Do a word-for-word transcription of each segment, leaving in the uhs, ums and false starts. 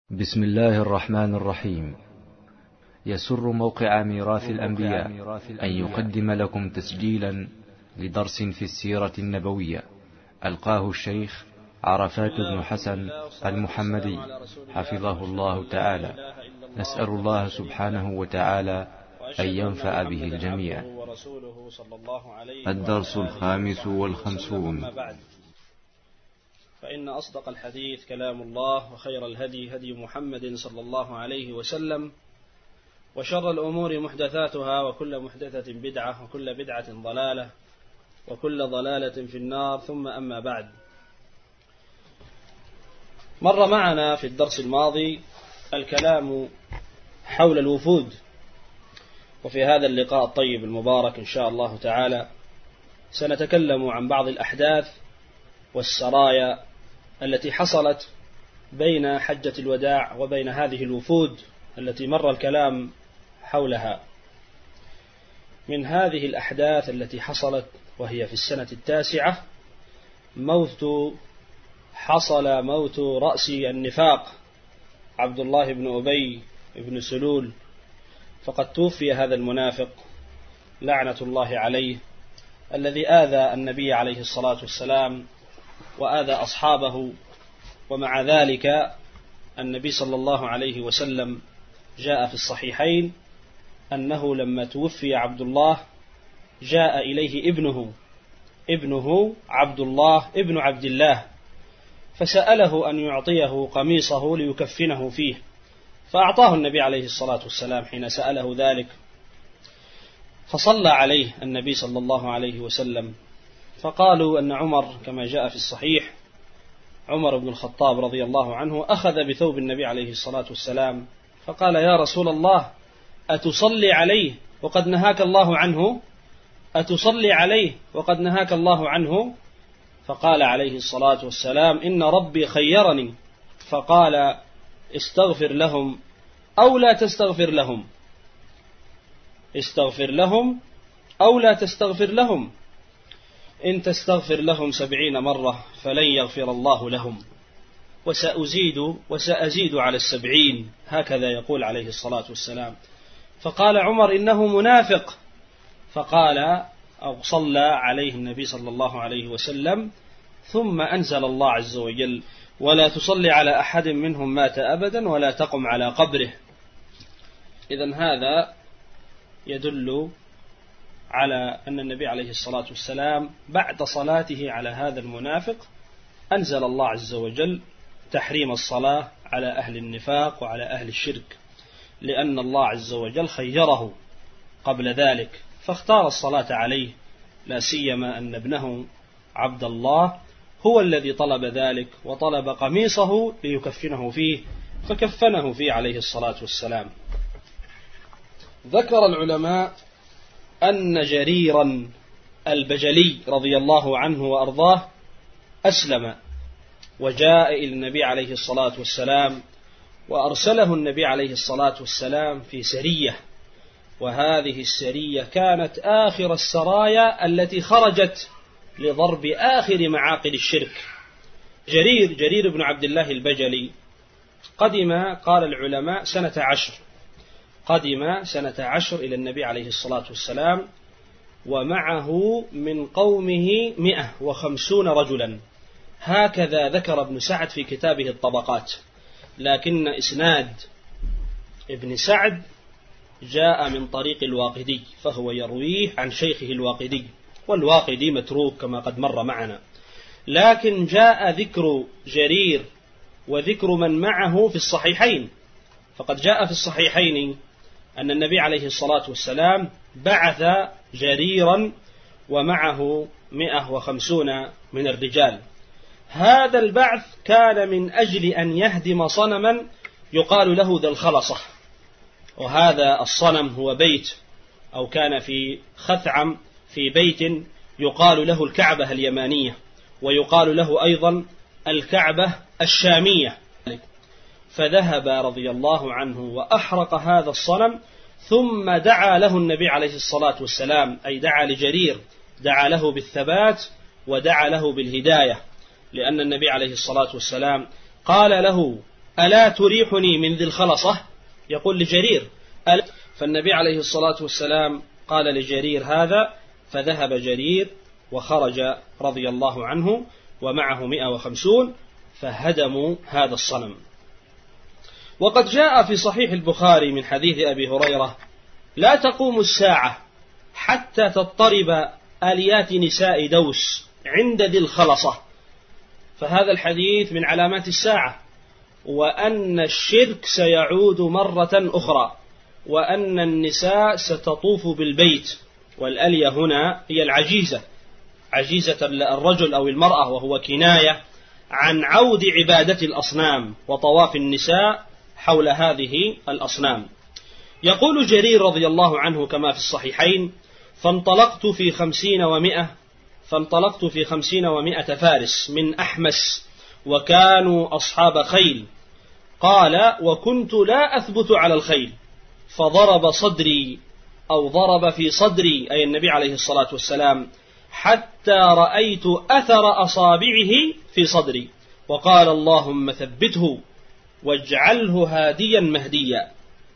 بسم الله الرحمن الرحيم. يسر موقع ميراث الأنبياء أن يقدم لكم تسجيلا لدرس في السيرة النبوية ألقاه الشيخ عرفات بن حسن المحمدي حفظه الله تعالى. نسأل الله سبحانه وتعالى أن ينفع به الجميع. الدرس الخامس والخمسون. فإن أصدق الحديث كلام الله، وخير الهدي هدي محمد صلى الله عليه وسلم، وشر الأمور محدثاتها، وكل محدثة بدعة، وكل بدعة ضلالة، وكل ضلالة في النار. ثم أما بعد، مر معنا في الدرس الماضي الكلام حول الوفود، وفي هذا اللقاء الطيب المبارك إن شاء الله تعالى سنتكلم عن بعض الأحداث والسرايا التي حصلت بين حجة الوداع وبين هذه الوفود التي مر الكلام حولها. من هذه الأحداث التي حصلت وهي في السنة التاسعة موت حصل موت رأس النفاق عبد الله بن أبي بن سلول، فقد توفي هذا المنافق لعنة الله عليه الذي آذى النبي عليه الصلاة والسلام وآذى أصحابه. ومع ذلك النبي صلى الله عليه وسلم جاء في الصحيحين أنه لما توفي عبد الله جاء إليه ابنه ابنه عبد الله ابن عبد الله، فسأله أن يعطيه قميصه ليكفنه فيه، فأعطاه النبي عليه الصلاة والسلام حين سأله ذلك، فصلى عليه النبي صلى الله عليه وسلم. فقالوا أن عمر كما جاء في الصحيح عمر بن الخطاب رضي الله عنه أخذ بثوب النبي عليه الصلاة والسلام فقال: يا رسول الله، أتصلي عليه وقد نهاك الله عنه؟ أتصلي عليه وقد نهاك الله عنه؟ فقال عليه الصلاة والسلام: إن ربي خيرني، فقال: استغفر لهم أو لا تستغفر لهم، استغفر لهم أو لا تستغفر لهم، إن تستغفر لهم سبعين مرة فلن يغفر الله لهم، وسأزيد وسأزيد على السبعين، هكذا يقول عليه الصلاة والسلام. فقال عمر: إنه منافق. فقال أو صلى عليه النبي صلى الله عليه وسلم، ثم أنزل الله عز وجل: ولا تصلي على أحد منهم مات أبدا ولا تقم على قبره. إذن هذا يدل على أن النبي عليه الصلاة والسلام بعد صلاته على هذا المنافق أنزل الله عز وجل تحريم الصلاة على أهل النفاق وعلى أهل الشرك، لأن الله عز وجل خيره قبل ذلك فاختار الصلاة عليه، لا سيما أن ابنه عبد الله هو الذي طلب ذلك وطلب قميصه ليكفنه فيه، فكفنه فيه عليه الصلاة والسلام. ذكر العلماء أن جريرا البجلي رضي الله عنه وأرضاه أسلم وجاء إلى النبي عليه الصلاة والسلام، وأرسله النبي عليه الصلاة والسلام في سرية، وهذه السرية كانت آخر السرايا التي خرجت لضرب آخر معاقل الشرك. جرير جرير بن عبد الله البجلي قدم، قال العلماء، سنة عشر قدم سنة عشر إلى النبي عليه الصلاة والسلام، ومعه من قومه مئة وخمسون رجلا، هكذا ذكر ابن سعد في كتابه الطبقات. لكن إسناد ابن سعد جاء من طريق الواقدي، فهو يرويه عن شيخه الواقدي، والواقدي متروك كما قد مر معنا. لكن جاء ذكر جرير وذكر من معه في الصحيحين، فقد جاء في الصحيحين أن النبي عليه الصلاة والسلام بعث جريرا ومعه مئة وخمسون من الرجال. هذا البعث كان من أجل أن يهدم صنما يقال له ذا الخلصة، وهذا الصنم هو بيت، أو كان في خثعم في بيت يقال له الكعبة اليمانية، ويقال له أيضا الكعبة الشامية. فذهب رضي الله عنه وأحرق هذا الصنم، ثم دعا له النبي عليه الصلاة والسلام، أي دعا لجرير، دعا له بالثبات ودعا له بالهداية، لأن النبي عليه الصلاة والسلام قال له ألا تريحني من ذي الخلصة؟ يقول لجرير ألا. فالنبي عليه الصلاة والسلام قال لجرير هذا، فذهب جرير وخرج رضي الله عنه ومعه مئة وخمسون فهدموا هذا الصنم. وقد جاء في صحيح البخاري من حديث أبي هريرة: لا تقوم الساعة حتى تضطرب آليات نساء دوس عند ذي الخلصة. فهذا الحديث من علامات الساعة، وأن الشرك سيعود مرة أخرى، وأن النساء ستطوف بالبيت. والآلية هنا هي العجيزة، عجيزة الرجل أو المرأة، وهو كناية عن عود عبادة الأصنام وطواف النساء حول هذه الأصنام. يقول جرير رضي الله عنه كما في الصحيحين: فانطلقت في خمسين ومئة فانطلقت في خمسين ومئة فارس من أحمس، وكانوا أصحاب خيل. قال: وكنت لا أثبت على الخيل، فضرب صدري أو ضرب في صدري، أي النبي عليه الصلاة والسلام، حتى رأيت أثر أصابعه في صدري، وقال: اللهم ثبته واجعله هاديا مهديا،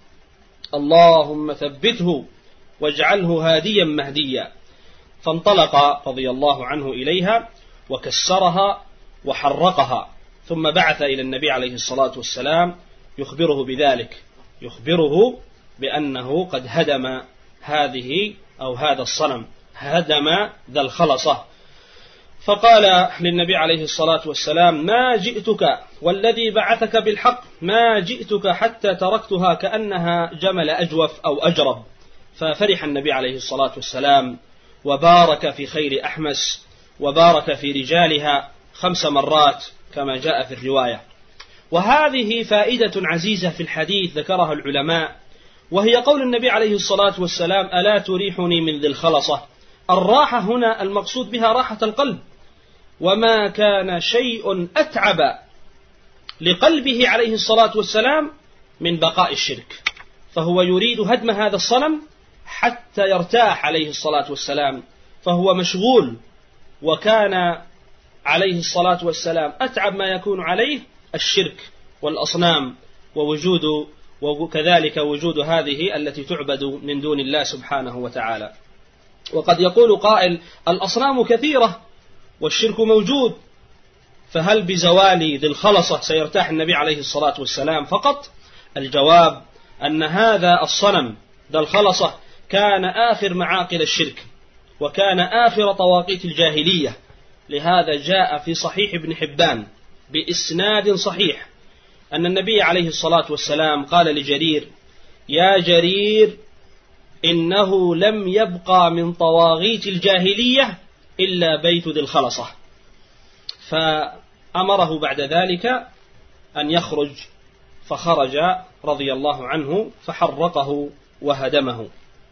اللهم ثبته واجعله هاديا مهديا. فانطلق رضي الله عنه إليها وكسرها وحرقها، ثم بعث إلى النبي عليه الصلاة والسلام يخبره بذلك، يخبره بأنه قد هدم هذه أو هذا الصنم، هدم ذا الخلصة. فقال للنبي عليه الصلاة والسلام: ما جئتك والذي بعثك بالحق، ما جئتك حتى تركتها كأنها جمل أجوف أو أجرب. ففرح النبي عليه الصلاة والسلام وبارك في خير أحمس وبارك في رجالها خمس مرات كما جاء في الرواية. وهذه فائدة عزيزة في الحديث ذكرها العلماء، وهي قول النبي عليه الصلاة والسلام: ألا تريحني من ذي الخلصة. الراحة هنا المقصود بها راحة القلب، وما كان شيء أتعب لقلبه عليه الصلاة والسلام من بقاء الشرك، فهو يريد هدم هذا الصنم حتى يرتاح عليه الصلاة والسلام، فهو مشغول. وكان عليه الصلاة والسلام أتعب ما يكون عليه الشرك والأصنام ووجود وكذلك وجود هذه التي تعبد من دون الله سبحانه وتعالى. وقد يقول قائل: الأصنام كثيرة والشرك موجود، فهل بزوال ذي الخلصة سيرتاح النبي عليه الصلاة والسلام فقط؟ الجواب أن هذا الصنم ذا الخلصة كان آخر معاقل الشرك، وكان آخر طواقيت الجاهلية. لهذا جاء في صحيح ابن حبان بإسناد صحيح أن النبي عليه الصلاة والسلام قال لجرير: يا جرير، إنه لم يبقى من طواغيت الجاهلية إلا بيت ذي الخلصة. فأمره بعد ذلك أن يخرج، فخرج رضي الله عنه فحرقه وهدمه.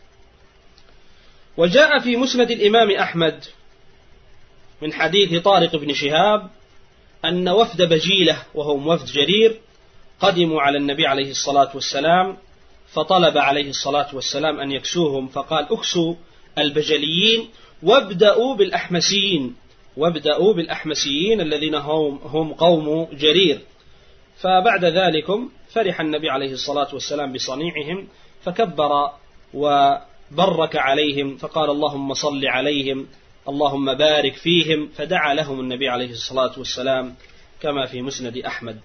وجاء في مسند الإمام أحمد من حديث طارق بن شهاب أن وفد بجيلة وهم وفد جرير قدموا على النبي عليه الصلاة والسلام، فطلب عليه الصلاة والسلام أن يكسوهم، فقال: اكسوا البجليين وابدأوا بالأحمسيين، وابدأوا بالأحمسيين الذين هم, هم قوم جرير. فبعد ذلك فرح النبي عليه الصلاة والسلام بصنيعهم، فكبر وبرك عليهم، فقال: اللهم صل عليهم، اللهم بارك فيهم، فدعا لهم النبي عليه الصلاة والسلام كما في مسند أحمد.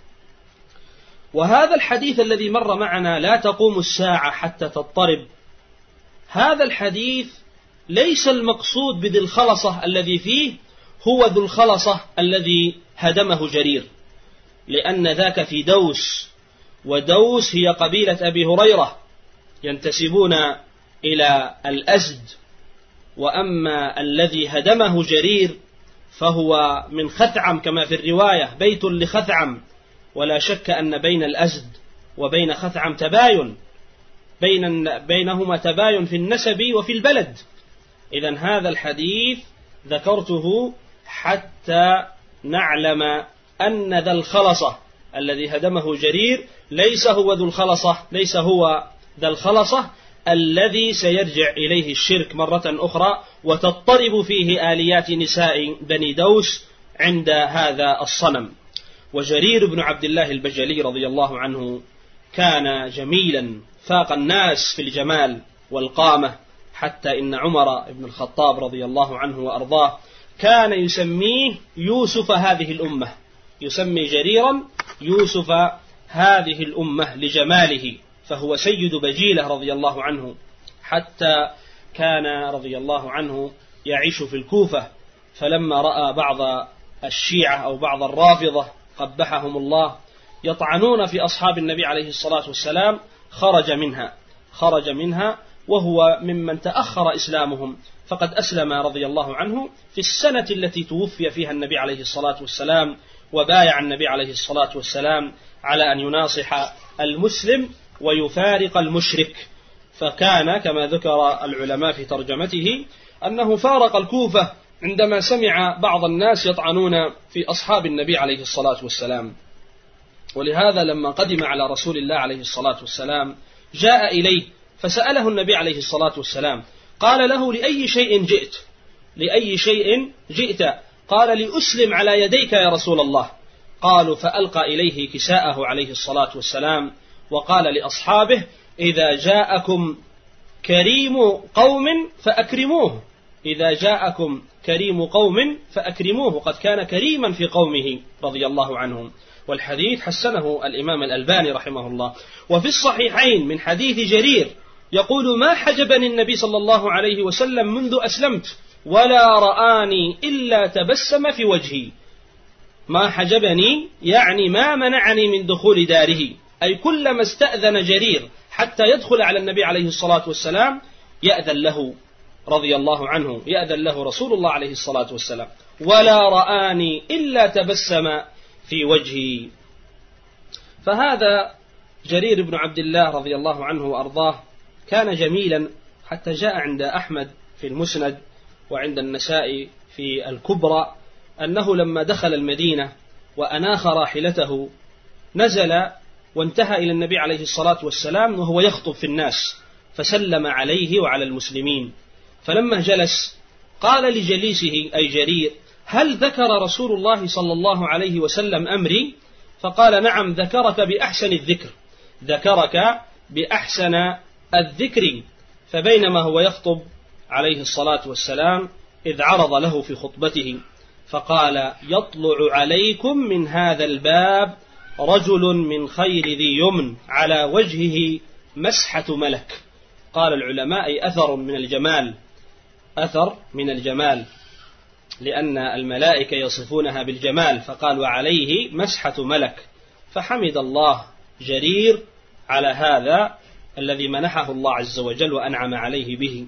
وهذا الحديث الذي مر معنا: لا تقوم الساعة حتى تضطرب، هذا الحديث ليس المقصود بذي الخلصة الذي فيه هو ذو الخلصة الذي هدمه جرير، لأن ذاك في دوس، ودوس هي قبيلة أبي هريرة ينتسبون إلى الأزد. وأما الذي هدمه جرير فهو من خثعم كما في الرواية، بيت لخثعم، ولا شك أن بين الأزد وبين خثعم تباين، بين بينهما تباين في النسب وفي البلد. إذن هذا الحديث ذكرته حتى نعلم أن ذا الخلصة الذي هدمه جرير ليس هو ذو الخلصة، ليس هو ذا الخلصة الذي سيرجع إليه الشرك مرة أخرى وتضطرب فيه آليات نساء بني دوس عند هذا الصنم. وجرير بن عبد الله البجلي رضي الله عنه كان جميلا فاق الناس في الجمال والقامة، حتى إن عمر بن الخطاب رضي الله عنه وأرضاه كان يسميه يوسف هذه الأمة، يسمي جريرا يوسف هذه الأمة لجماله، فهو سيد بجيلة رضي الله عنه، حتى كان رضي الله عنه يعيش في الكوفة، فلما رأى بعض الشيعة أو بعض الرافضة قبحهم الله يطعنون في أصحاب النبي عليه الصلاة والسلام خرج منها خرج منها وهو ممن تأخر إسلامهم، فقد أسلم رضي الله عنه في السنة التي توفي فيها النبي عليه الصلاة والسلام، وبايع النبي عليه الصلاة والسلام على أن يناصح المسلم ويفارق المشرك، فكان كما ذكر العلماء في ترجمته أنه فارق الكوفة عندما سمع بعض الناس يطعنون في أصحاب النبي عليه الصلاة والسلام. ولهذا لما قدم على رسول الله عليه الصلاة والسلام جاء إليه فسأله النبي عليه الصلاة والسلام، قال له: لأي شيء جئت؟ لأي شيء جئت؟ قال: لأسلم على يديك يا رسول الله. قالوا: فألقى إليه كساءه عليه الصلاة والسلام وقال لأصحابه: إذا جاءكم كريم قوم فأكرموه، إذا جاءكم كريم قوم فأكرموه، قد كان كريما في قومه رضي الله عنهم. والحديث حسنه الإمام الألباني رحمه الله. وفي الصحيحين من حديث جرير يقول: ما حجبني النبي صلى الله عليه وسلم منذ أسلمت ولا رآني إلا تبسم في وجهي. ما حجبني يعني ما منعني من دخول داره، أي كلما استأذن جرير حتى يدخل على النبي عليه الصلاة والسلام يأذن له رضي الله عنه، يأذن له رسول الله عليه الصلاة والسلام، ولا رآني إلا تبسم في وجهي. فهذا جرير بن عبد الله رضي الله عنه وأرضاه كان جميلا، حتى جاء عند أحمد في المسند وعند النسائي في الكبرى أنه لما دخل المدينة وأناخ راحلته نزل وانتهى إلى النبي عليه الصلاة والسلام وهو يخطب في الناس، فسلم عليه وعلى المسلمين، فلما جلس قال لجليسه أي جرير: هل ذكر رسول الله صلى الله عليه وسلم أمري؟ فقال: نعم، ذكرك بأحسن الذكر، ذكرك بأحسن الذكر. فبينما هو يخطب عليه الصلاة والسلام إذ عرض له في خطبته فقال: يطلع عليكم من هذا الباب رجل من خير ذي يمن على وجهه مسحة ملك. قال العلماء: أي أثر من الجمال، أثر من الجمال، لأن الملائكة يصفونها بالجمال، فقال: وعليه مسحة ملك. فحمد الله جرير على هذا الذي منحه الله عز وجل وأنعم عليه به.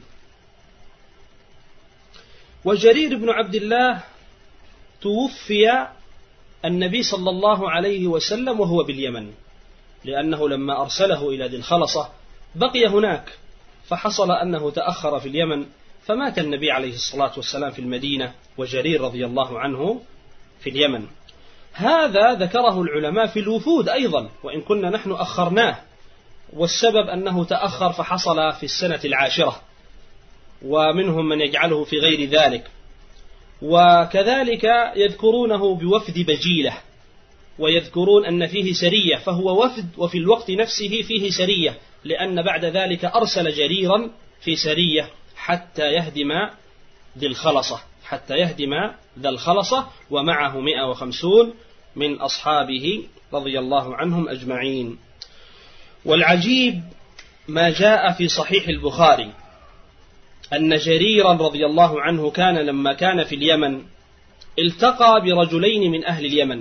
وجرير بن عبد الله توفي النبي صلى الله عليه وسلم وهو باليمن، لأنه لما أرسله إلى ذي الخلصة بقي هناك، فحصل أنه تأخر في اليمن، فمات النبي عليه الصلاة والسلام في المدينة وجرير رضي الله عنه في اليمن. هذا ذكره العلماء في الوفود أيضا، وإن كنا نحن أخرناه، والسبب أنه تأخر فحصل في السنة العاشرة، ومنهم من يجعله في غير ذلك. وكذلك يذكرونه بوفد بجيلة، ويذكرون أن فيه سرية، فهو وفد وفي الوقت نفسه فيه سرية، لأن بعد ذلك أرسل جريرا في سرية حتى يهدم ذي الخلصة حتى يهدم ذا الخلصة ومعه مئة وخمسون من أصحابه رضي الله عنهم أجمعين. والعجيب ما جاء في صحيح البخاري أن جريرا رضي الله عنه كان لما كان في اليمن التقى برجلين من أهل اليمن،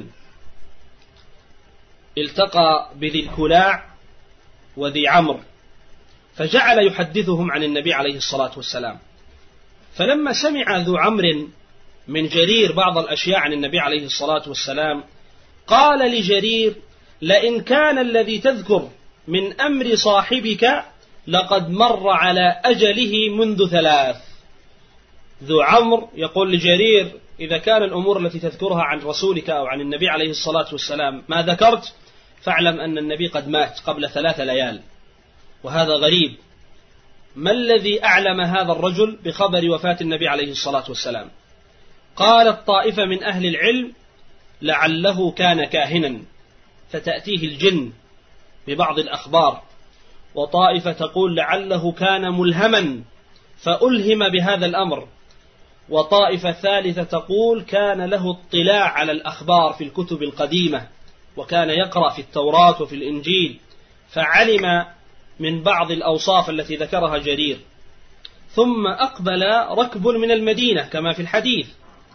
التقى بذي الكلاع وذي عمرو، فجعل يحدثهم عن النبي عليه الصلاة والسلام. فلما سمع ذو عمرو من جرير بعض الأشياء عن النبي عليه الصلاة والسلام قال لجرير: لئن كان الذي تذكر من أمر صاحبك لقد مر على أجله منذ ثلاث. ذو عمرو يقول لجرير: إذا كان الأمور التي تذكرها عن رسولك أو عن النبي عليه الصلاة والسلام ما ذكرت، فاعلم أن النبي قد مات قبل ثلاث ليال. وهذا غريب. ما الذي أعلم هذا الرجل بخبر وفاة النبي عليه الصلاة والسلام؟ قالت طائفة من أهل العلم: لعله كان كاهنا فتأتيه الجن ببعض الأخبار، وطائفة تقول لعله كان ملهما فألهم بهذا الأمر، وطائفة ثالثة تقول كان له اطلاع على الأخبار في الكتب القديمة، وكان يقرأ في التوراة وفي الإنجيل فعلم من بعض الأوصاف التي ذكرها جرير. ثم أقبل ركب من المدينة كما في الحديث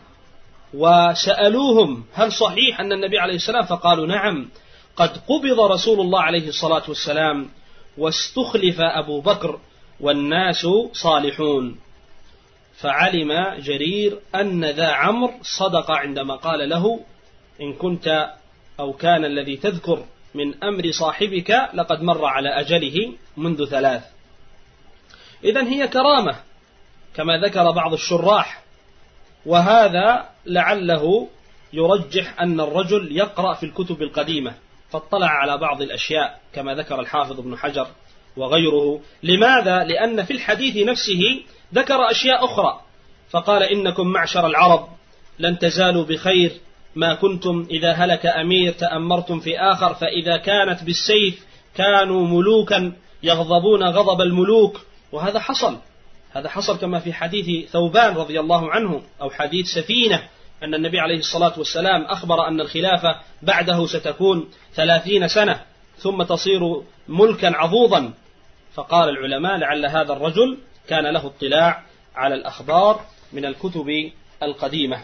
وسألوهم هل صحيح أن النبي عليه السلام؟ فقالوا نعم، قد قبض رسول الله عليه الصلاة والسلام واستخلف أبو بكر والناس صالحون. فعلم جرير أن ذا عمرو صدق عندما قال له إن كنت أو كان الذي تذكر من أمر صاحبك لقد مر على أجله منذ ثلاث. إذن هي كرامة كما ذكر بعض الشراح، وهذا لعله يرجح أن الرجل يقرأ في الكتب القديمة فاطلع على بعض الأشياء كما ذكر الحافظ ابن حجر وغيره. لماذا؟ لأن في الحديث نفسه ذكر أشياء أخرى، فقال إنكم معشر العرب لن تزالوا بخير ما كنتم إذا هلك أمير تأمرتم في آخر، فإذا كانت بالسيف كانوا ملوكا يغضبون غضب الملوك. وهذا حصل، هذا حصل كما في حديث ثوبان رضي الله عنه أو حديث سفينة أن النبي عليه الصلاة والسلام أخبر أن الخلافة بعده ستكون ثلاثين سنة ثم تصير ملكا عضوضا. فقال العلماء لعل هذا الرجل كان له اطلاع على الأخبار من الكتب القديمة.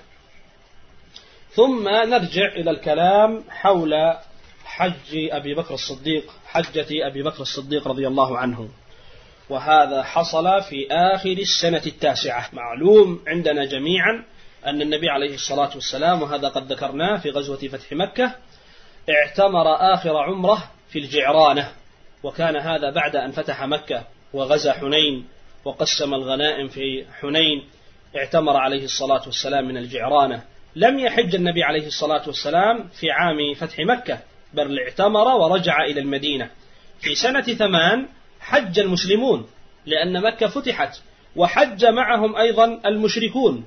ثم نرجع إلى الكلام حول حج أبي بكر الصديق، حجة أبي بكر الصديق رضي الله عنه، وهذا حصل في آخر السنة التاسعة. معلوم عندنا جميعا أن النبي عليه الصلاة والسلام، وهذا قد ذكرناه في غزوة فتح مكة، اعتمر آخر عمره في الجعرانة، وكان هذا بعد أن فتح مكة وغزا حنين وقسم الغنائم في حنين. اعتمر عليه الصلاة والسلام من الجعرانة، لم يحج النبي عليه الصلاة والسلام في عام فتح مكة، بل اعتمر ورجع إلى المدينة. في سنة ثمان حج المسلمون لأن مكة فتحت، وحج معهم أيضا المشركون.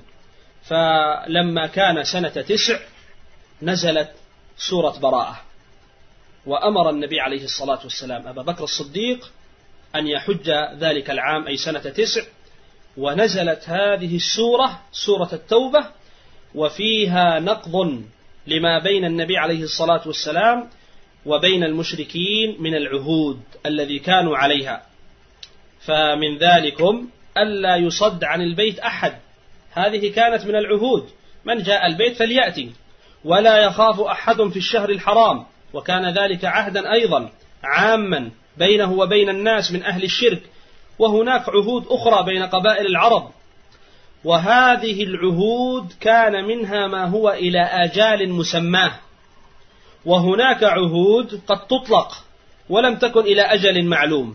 فلما كان سنة تسع نزلت سورة براءة، وأمر النبي عليه الصلاة والسلام أبا بكر الصديق أن يحج ذلك العام أي سنة تسع، ونزلت هذه السورة سورة التوبة، وفيها نقض لما بين النبي عليه الصلاة والسلام وبين المشركين من العهود الذي كانوا عليها. فمن ذلكم ألا يصد عن البيت أحد، هذه كانت من العهود، من جاء البيت فليأتي، ولا يخاف أحد في الشهر الحرام، وكان ذلك عهدا أيضا عاما بينه وبين الناس من أهل الشرك. وهناك عهود أخرى بين قبائل العرب، وهذه العهود كان منها ما هو إلى آجال مسماه، وهناك عهود قد تطلق ولم تكن إلى أجل معلوم.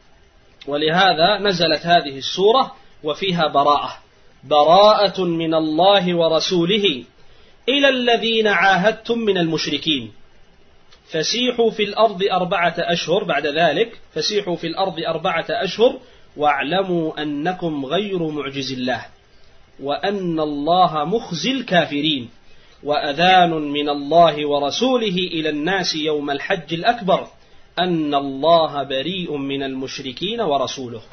ولهذا نزلت هذه السورة وفيها براءة، براءة من الله ورسوله إلى الذين عاهدتم من المشركين فسيحوا في الأرض أربعة أشهر. بعد ذلك فسيحوا في الأرض أربعة أشهر واعلموا أنكم غير معجز الله وأن الله مخزي الكافرين وأذان من الله ورسوله إلى الناس يوم الحج الأكبر أن الله بريء من المشركين ورسوله.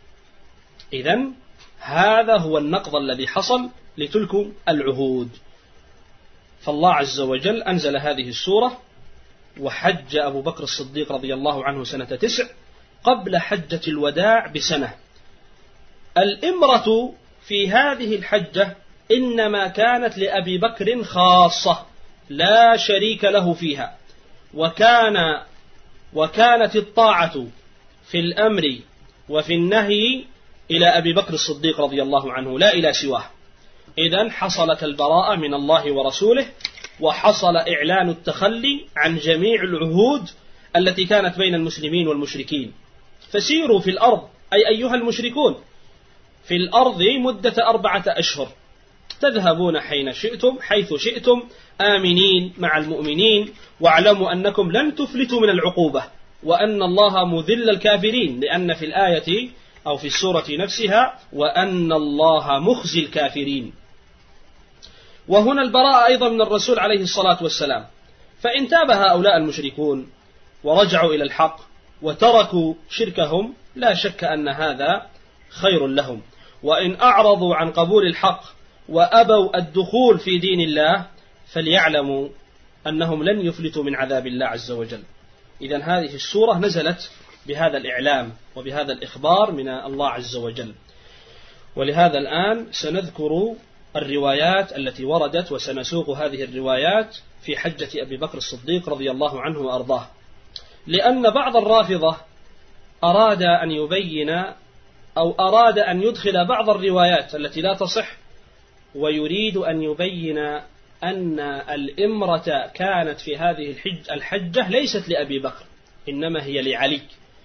إذن هذا هو النقض الذي حصل لتلك العهود. فالله عز وجل أنزل هذه السورة، وحج أبو بكر الصديق رضي الله عنه سنة تسع قبل حجة الوداع بسنة. الإمرة في هذه الحجة إنما كانت لأبي بكر خاصة لا شريك له فيها، وكان وكانت الطاعة في الأمر وفي النهي إلى أبي بكر الصديق رضي الله عنه لا إلى سواه. إذن حصلت البراءة من الله ورسوله، وحصل إعلان التخلي عن جميع العهود التي كانت بين المسلمين والمشركين. فسيروا في الأرض أي أيها المشركون في الأرض مدة أربعة أشهر، تذهبون حين شئتم حيث شئتم آمنين مع المؤمنين، واعلموا أنكم لن تفلتوا من العقوبة وأن الله مذل الكافرين، لأن في الآية أو في السورة نفسها وأن الله مخزي الكافرين. وهنا البراءة أيضا من الرسول عليه الصلاة والسلام. فإن تاب هؤلاء المشركون ورجعوا إلى الحق وتركوا شركهم لا شك أن هذا خير لهم، وإن أعرضوا عن قبول الحق وأبوا الدخول في دين الله فليعلموا أنهم لن يفلتوا من عذاب الله عز وجل. إذن هذه السورة نزلت بهذا الإعلام وبهذا الإخبار من الله عز وجل. ولهذا الآن سنذكر الروايات التي وردت، وسنسوق هذه الروايات في حجة أبي بكر الصديق رضي الله عنه وأرضاه، لأن بعض الرافضة أراد أن يبين أو أراد أن يدخل بعض الروايات التي لا تصح، ويريد أن يبين أن الإمرة كانت في هذه الحج الحجة ليست لأبي بكر إنما هي لعلي.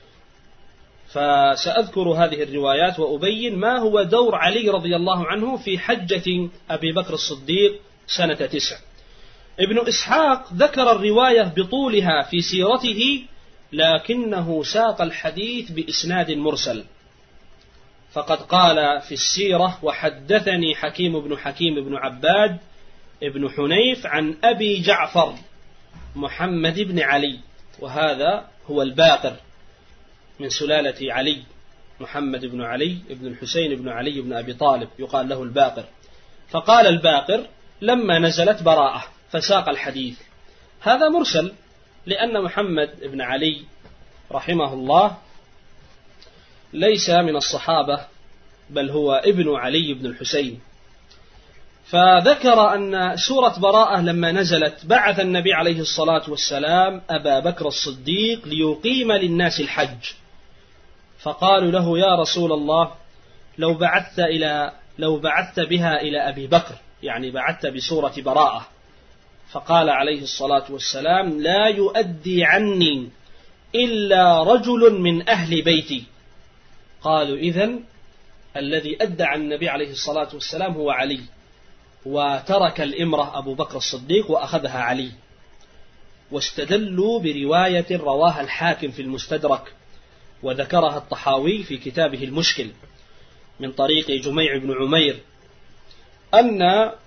فسأذكر هذه الروايات وأبين ما هو دور علي رضي الله عنه في حجة أبي بكر الصديق سنة تسع. ابن إسحاق ذكر الرواية بطولها في سيرته، لكنه ساق الحديث بإسناد مرسل، فقد قال في السيرة: وحدثني حكيم بن حكيم بن عباد ابن حنيف عن أبي جعفر محمد بن علي، وهذا هو الباقر من سلالة علي، محمد بن علي بن الحسين بن علي بن أبي طالب يقال له الباقر. فقال الباقر لما نزلت براءة فساق الحديث. هذا مرسل، لأن محمد بن علي رحمه الله ليس من الصحابة، بل هو ابن علي بن الحسين. فذكر أن سورة براءة لما نزلت بعث النبي عليه الصلاة والسلام أبا بكر الصديق ليقيم للناس الحج، فقالوا له: يا رسول الله، لو بعثت إلى لو بعثت بها إلى أبي بكر، يعني بعثت بسورة براءة. فقال عليه الصلاة والسلام: لا يؤدي عني إلا رجل من أهل بيتي. قالوا: إذن الذي أدى عن النبي عليه الصلاة والسلام هو علي، وترك الإمرة أبو بكر الصديق وأخذها علي. واستدلوا برواية رواها الحاكم في المستدرك، وذكرها الطحاوي في كتابه المشكل من طريق جميع بن عمير، أن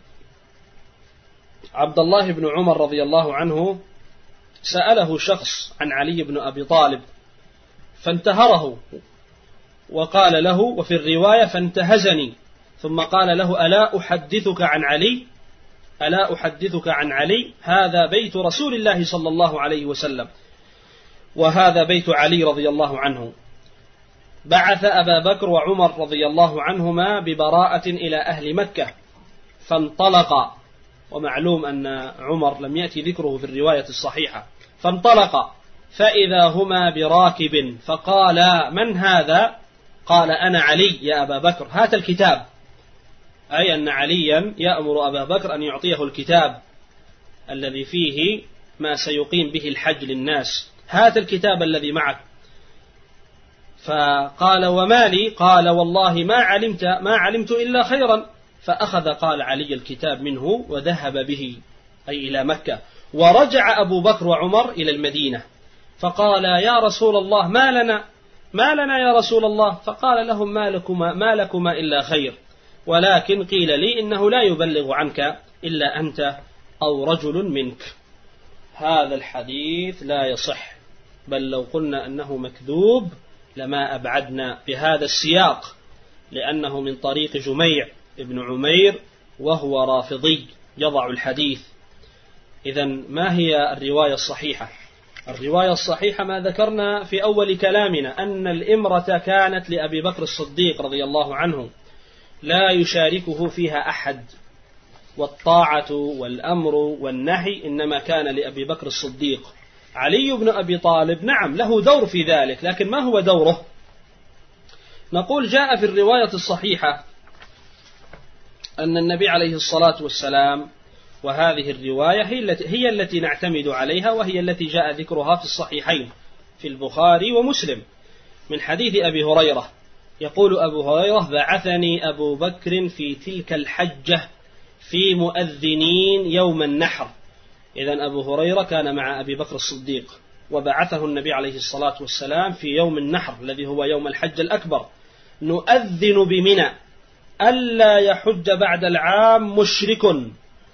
عبد الله بن عمر رضي الله عنه سأله شخص عن علي بن أبي طالب فانتهره، وقال له، وفي الرواية فانتهزني، ثم قال له: ألا أحدثك عن علي؟ ألا أحدثك عن علي؟ هذا بيت رسول الله صلى الله عليه وسلم، وهذا بيت علي رضي الله عنه. بعث أبا بكر وعمر رضي الله عنهما ببراءة إلى أهل مكة فانطلقا، ومعلوم أن عمر لم يأتي ذكره في الرواية الصحيحة. فانطلقا فإذا هما براكب، فقال: من هذا؟ قال: أنا علي يا أبا بكر، هات الكتاب، أي أن عليا يأمر أبا بكر أن يعطيه الكتاب الذي فيه ما سيقيم به الحج للناس، هات الكتاب الذي معك. فقال: وما لي؟ قال: والله ما علمت ما علمت إلا خيرا. فأخذ قال علي الكتاب منه وذهب به أي إلى مكة. ورجع أبو بكر وعمر إلى المدينة، فقال: يا رسول الله، ما لنا ما لنا يا رسول الله؟ فقال لهم: ما لكما, ما لكما إلا خير، ولكن قيل لي إنه لا يبلغ عنك إلا أنت أو رجل منك. هذا الحديث لا يصح، بل لو قلنا أنه مكذوب لما أبعدنا بهذا السياق، لأنه من طريق جميع ابن عمير وهو رافضي يضع الحديث. إذن ما هي الرواية الصحيحة؟ الرواية الصحيحة ما ذكرنا في أول كلامنا، أن الإمرة كانت لأبي بكر الصديق رضي الله عنه، لا يشاركه فيها أحد، والطاعة والأمر والنهي إنما كان لأبي بكر الصديق. علي بن أبي طالب نعم له دور في ذلك، لكن ما هو دوره؟ نقول: جاء في الرواية الصحيحة أن النبي عليه الصلاة والسلام، وهذه الرواية هي التي, هي التي نعتمد عليها، وهي التي جاء ذكرها في الصحيحين في البخاري ومسلم من حديث أبي هريرة. يقول أبو هريرة: بعثني أبو بكر في تلك الحجة في مؤذنين يوم النحر. إذن أبو هريرة كان مع أبي بكر الصديق، وبعثه النبي عليه الصلاة والسلام في يوم النحر الذي هو يوم الحج الأكبر، نؤذن بمنى ألا يحج بعد العام مشرك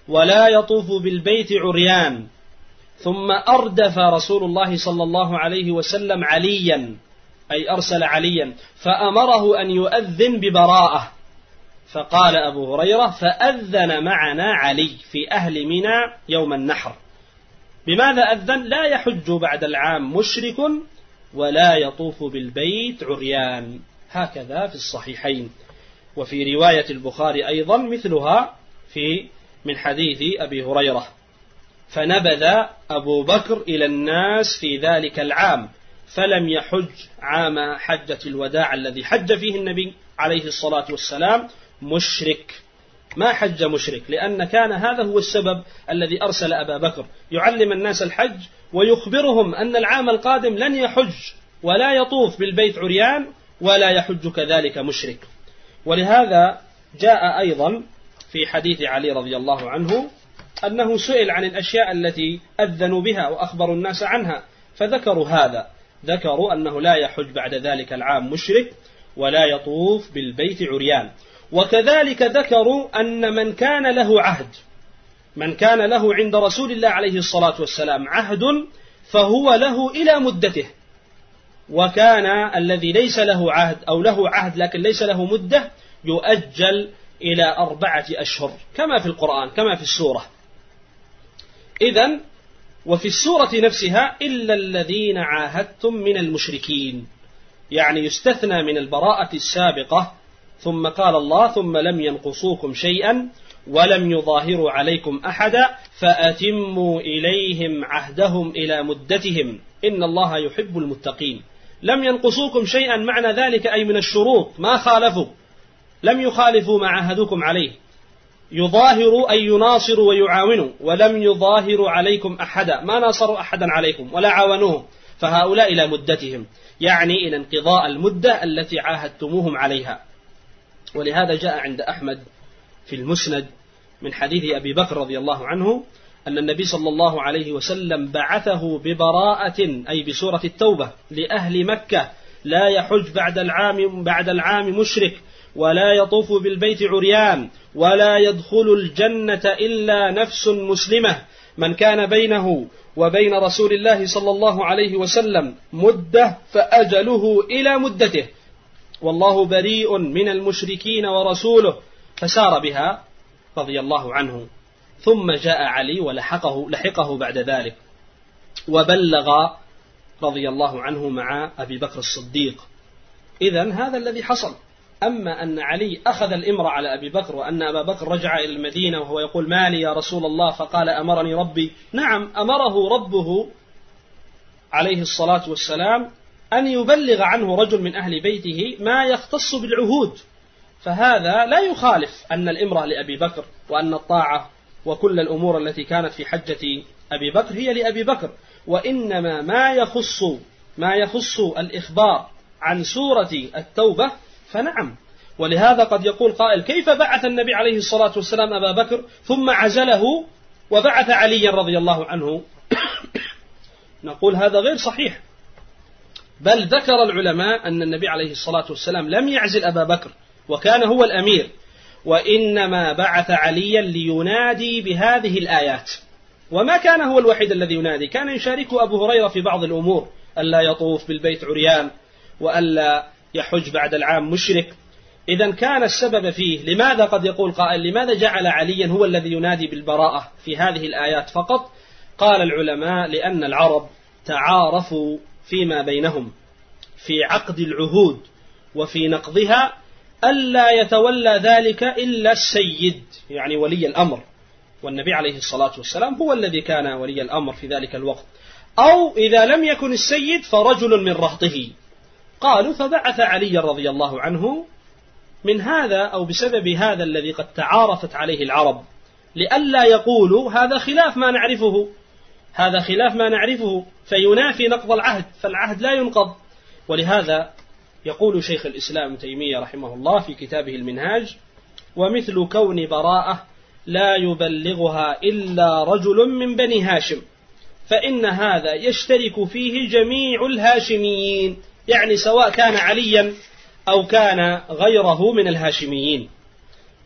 ولا يطوف بالبيت عريان. ثم أردف رسول الله صلى الله عليه وسلم عليا، أي أرسل عليا فأمره أن يؤذن ببراءة. فقال أبو هريرة: فأذن معنا علي في أهل منى يوم النحر. بماذا أذن؟ لا يحج بعد العام مشرك ولا يطوف بالبيت عريان. هكذا في الصحيحين. وفي رواية البخاري أيضا مثلها في من حديث أبي هريرة: فنبذ أبو بكر إلى الناس في ذلك العام فلم يحج عام حجة الوداع الذي حج فيه النبي عليه الصلاة والسلام مشرك. ما حج مشرك، لأن كان هذا هو السبب الذي أرسل أبا بكر، يعلم الناس الحج ويخبرهم أن العام القادم لن يحج ولا يطوف بالبيت عريان ولا يحج كذلك مشرك. ولهذا جاء أيضا في حديث علي رضي الله عنه أنه سئل عن الأشياء التي أذنوا بها وأخبروا الناس عنها، فذكروا هذا، ذكروا أنه لا يحج بعد ذلك العام مشرك ولا يطوف بالبيت عريان. وكذلك ذكروا أن من كان له عهد، من كان له عند رسول الله عليه الصلاة والسلام عهد فهو له إلى مدته، وكان الذي ليس له عهد أو له عهد لكن ليس له مدة يؤجل إلى أربعة أشهر كما في القرآن كما في السورة. إذن وفي السورة نفسها: إلا الذين عاهدتم من المشركين، يعني يستثنى من البراءة السابقة. ثم قال الله: ثم لم ينقصوكم شيئا ولم يظاهروا عليكم أحدا فأتموا إليهم عهدهم إلى مدتهم إن الله يحب المتقين. لم ينقصوكم شيئا معنى ذلك أي من الشروط، ما خالفوا، لم يخالفوا ما عاهدوكم عليه. يظاهروا أي يناصروا ويعاونوا، ولم يظاهروا عليكم أحدا، ما ناصروا أحدا عليكم ولا عاونوهم، فهؤلاء إلى مدتهم، يعني إلى انقضاء المدة التي عاهدتموهم عليها. ولهذا جاء عند أحمد في المسند من حديث أبي بكر رضي الله عنه أن النبي صلى الله عليه وسلم بعثه ببراءة أي بسورة التوبة لأهل مكة: لا يحج بعد العام بعد العام مشرك ولا يطوف بالبيت عريان ولا يدخل الجنة إلا نفس مسلمة من كان بينه وبين رسول الله صلى الله عليه وسلم مدة فأجله إلى مدته والله بريء من المشركين ورسوله، فسار بها رضي الله عنه. ثم جاء علي ولحقه لحقه بعد ذلك وبلغ رضي الله عنه مع أبي بكر الصديق. إذن هذا الذي حصل. أما أن علي أخذ الإمر على أبي بكر وأن أبا بكر رجع إلى المدينة وهو يقول: ما لي يا رسول الله؟ فقال: أمرني ربي. نعم، أمره ربه عليه الصلاة والسلام أن يبلغ عنه رجل من أهل بيته ما يختص بالعهود، فهذا لا يخالف أن الإمرة لأبي بكر وأن الطاعة وكل الأمور التي كانت في حجة أبي بكر هي لأبي بكر، وإنما ما يخص ما يخص الإخبار عن سورة التوبة فنعم. ولهذا قد يقول قائل: كيف بعث النبي عليه الصلاة والسلام أبا بكر ثم عزله وبعث عليا رضي الله عنه؟ نقول هذا غير صحيح، بل ذكر العلماء أن النبي عليه الصلاة والسلام لم يعزل أبا بكر وكان هو الأمير، وإنما بعث عليا لينادي بهذه الآيات، وما كان هو الوحيد الذي ينادي، كان يشاركه أبو هريرة في بعض الأمور: ألا يطوف بالبيت عريان وألا يحج بعد العام مشرك. إذن كان السبب فيه. لماذا قد يقول قائل: لماذا جعل عليا هو الذي ينادي بالبراءة في هذه الآيات فقط؟ قال العلماء: لأن العرب تعارفوا فيما بينهم في عقد العهود وفي نقضها ألا يتولى ذلك إلا السيد، يعني ولي الأمر، والنبي عليه الصلاة والسلام هو الذي كان ولي الأمر في ذلك الوقت، أو إذا لم يكن السيد فرجل من رهطه. قالوا: فبعث علي رضي الله عنه من هذا أو بسبب هذا الذي قد تعارفت عليه العرب، لئلا يقولوا هذا خلاف ما نعرفه، هذا خلاف ما نعرفه فينافي نقض العهد، فالعهد لا ينقض. ولهذا يقول شيخ الإسلام تيمية رحمه الله في كتابه المنهاج: ومثل كون براءة لا يبلغها إلا رجل من بني هاشم فإن هذا يشترك فيه جميع الهاشميين، يعني سواء كان عليا أو كان غيره من الهاشميين.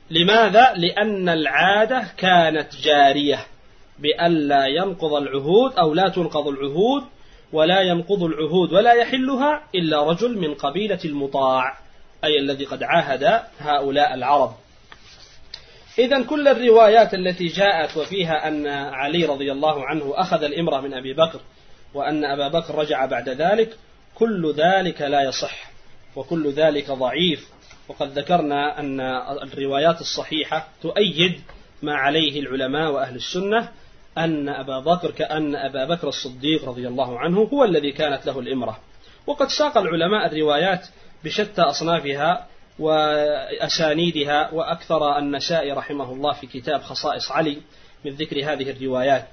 لماذا؟ لأن العادة كانت جارية بألا ينقض العهود أو لا تنقض العهود، ولا ينقض العهود ولا يحلها إلا رجل من قبيلة المطاع، أي الذي قد عاهد هؤلاء العرب. إذن كل الروايات التي جاءت وفيها أن علي رضي الله عنه أخذ الإمرة من أبي بكر وأن أبا بكر رجع بعد ذلك، كل ذلك لا يصح وكل ذلك ضعيف. وقد ذكرنا أن الروايات الصحيحة تؤيد ما عليه العلماء وأهل السنة، أن أبا بكر كأن أبا بكر الصديق رضي الله عنه هو الذي كانت له الإمرة. وقد ساق العلماء الروايات بشتى أصنافها وأسانيدها، وأكثر النسائي رحمه الله في كتاب خصائص علي من ذكر هذه الروايات.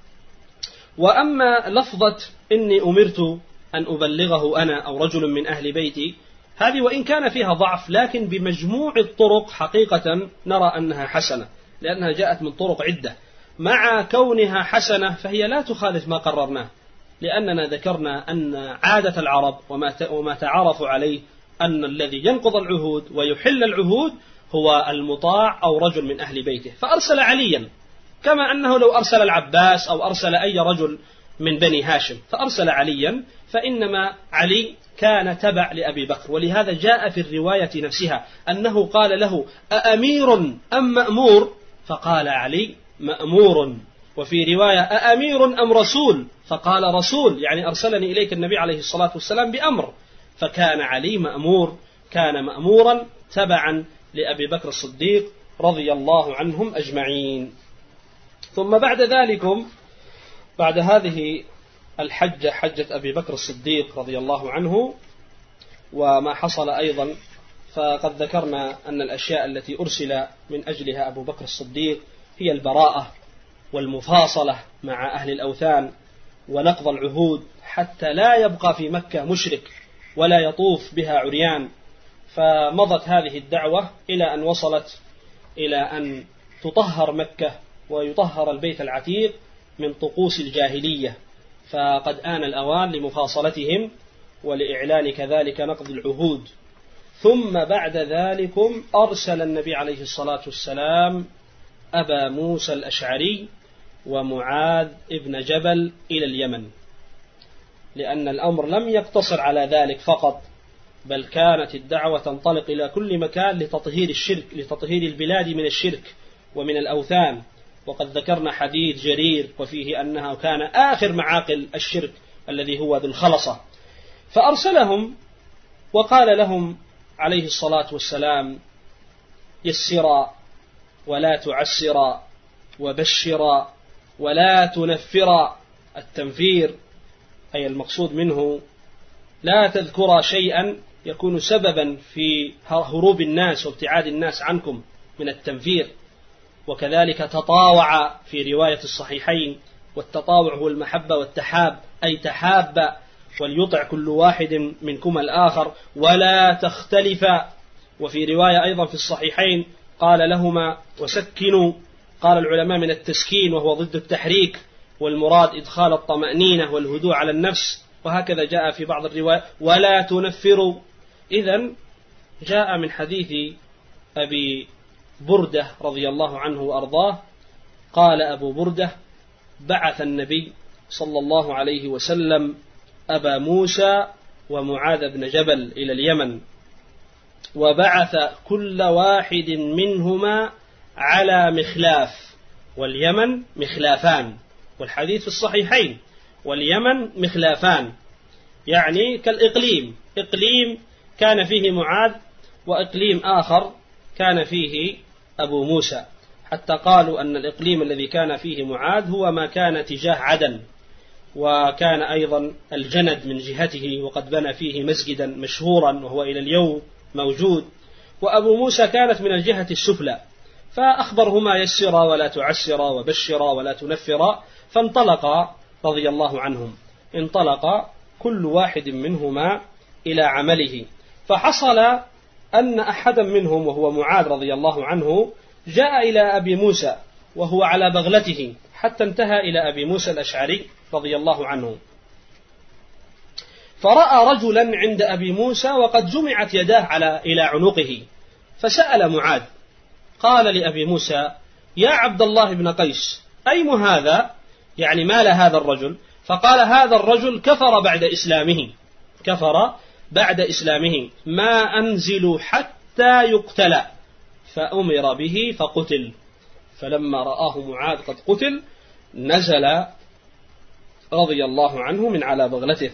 وأما لفظة إني أمرت أن أبلغه أنا أو رجل من أهل بيتي، هذه وإن كان فيها ضعف لكن بمجموع الطرق حقيقة نرى أنها حسنة، لأنها جاءت من طرق عدة. مع كونها حسنة فهي لا تخالف ما قررناه، لأننا ذكرنا أن عادة العرب وما تعارفوا عليه أن الذي ينقض العهود ويحل العهود هو المطاع أو رجل من أهل بيته، فأرسل عليا، كما أنه لو أرسل العباس أو أرسل أي رجل من بني هاشم فأرسل عليا، فإنما علي كان تبع لأبي بكر. ولهذا جاء في الرواية نفسها أنه قال له أأمير أم مأمور؟ فقال علي مأمور. وفي رواية أأمير أم رسول؟ فقال رسول، يعني أرسلني إليك النبي عليه الصلاة والسلام بأمر. فكان علي مأمور، كان مأمورا تبعا لأبي بكر الصديق رضي الله عنهم أجمعين. ثم بعد ذلك، بعد هذه الحجة، حجة أبي بكر الصديق رضي الله عنه وما حصل أيضا، فقد ذكرنا أن الأشياء التي أرسل من أجلها أبو بكر الصديق هي البراءة والمفاصلة مع أهل الأوثان ونقض العهود حتى لا يبقى في مكة مشرك ولا يطوف بها عريان. فمضت هذه الدعوة إلى أن وصلت إلى أن تطهر مكة ويطهر البيت العتيق من طقوس الجاهلية، فقد آن الأوان لمفاصلتهم ولإعلان كذلك نقض العهود. ثم بعد ذلك أرسل النبي عليه الصلاة والسلام أبا موسى الأشعري ومعاذ ابن جبل إلى اليمن، لأن الأمر لم يقتصر على ذلك فقط، بل كانت الدعوة تنطلق إلى كل مكان لتطهير الشرك، لتطهير البلاد من الشرك ومن الأوثان. وقد ذكرنا حديث جرير وفيه أنها كان آخر معاقل الشرك الذي هو ذو الخلصة. فأرسلهم وقال لهم عليه الصلاة والسلام يسرا ولا تعسرا وبشرا ولا تنفرا. التنفير أي المقصود منه لا تذكر شيئا يكون سببا في هروب الناس وابتعاد الناس عنكم من التنفير. وكذلك تطاوع في رواية الصحيحين، والتطاوع هو المحبة والتحاب، أي تحاب وليطع كل واحد منكم الآخر ولا تختلفا. وفي رواية أيضا في الصحيحين قال لهما وسكنوا، قال العلماء من التسكين وهو ضد التحريك، والمراد إدخال الطمأنينة والهدوء على النفس. وهكذا جاء في بعض الروايات ولا تنفروا. إذن جاء من حديث أبي بردة رضي الله عنه وأرضاه قال أبو بردة بعث النبي صلى الله عليه وسلم أبا موسى ومعاذ بن جبل إلى اليمن، وبعث كل واحد منهما على مخلاف، واليمن مخلافان، والحديث في الصحيحين واليمن مخلافان، يعني كالإقليم، إقليم كان فيه معاذ وإقليم آخر كان فيه أبو موسى، حتى قالوا أن الإقليم الذي كان فيه معاذ هو ما كان تجاه عدن، وكان أيضا الجند من جهته وقد بنى فيه مسجدا مشهورا وهو إلى اليوم موجود. وأبو موسى كانت من الجهة السفلى، فأخبرهما يسرا ولا تعسرا وبشرا ولا تنفرا، فانطلقا رضي الله عنهم، انطلق كل واحد منهما إلى عمله. فحصل أن أحدا منهم وهو معاذ رضي الله عنه جاء إلى أبي موسى وهو على بغلته حتى انتهى إلى أبي موسى الأشعري رضي الله عنه، فرأى رجلا عند أبي موسى وقد جمعت يداه على إلى عنقه، فسأل معاذ قال لأبي موسى: يا عبد الله بن قيس، أيم هذا؟ يعني مال هذا الرجل؟ فقال: هذا الرجل كفر بعد إسلامه، كفر بعد إسلامه، ما أنزل حتى يقتل، فأمر به فقتل. فلما رآه معاذ قد قتل نزل رضي الله عنه من على بغلته،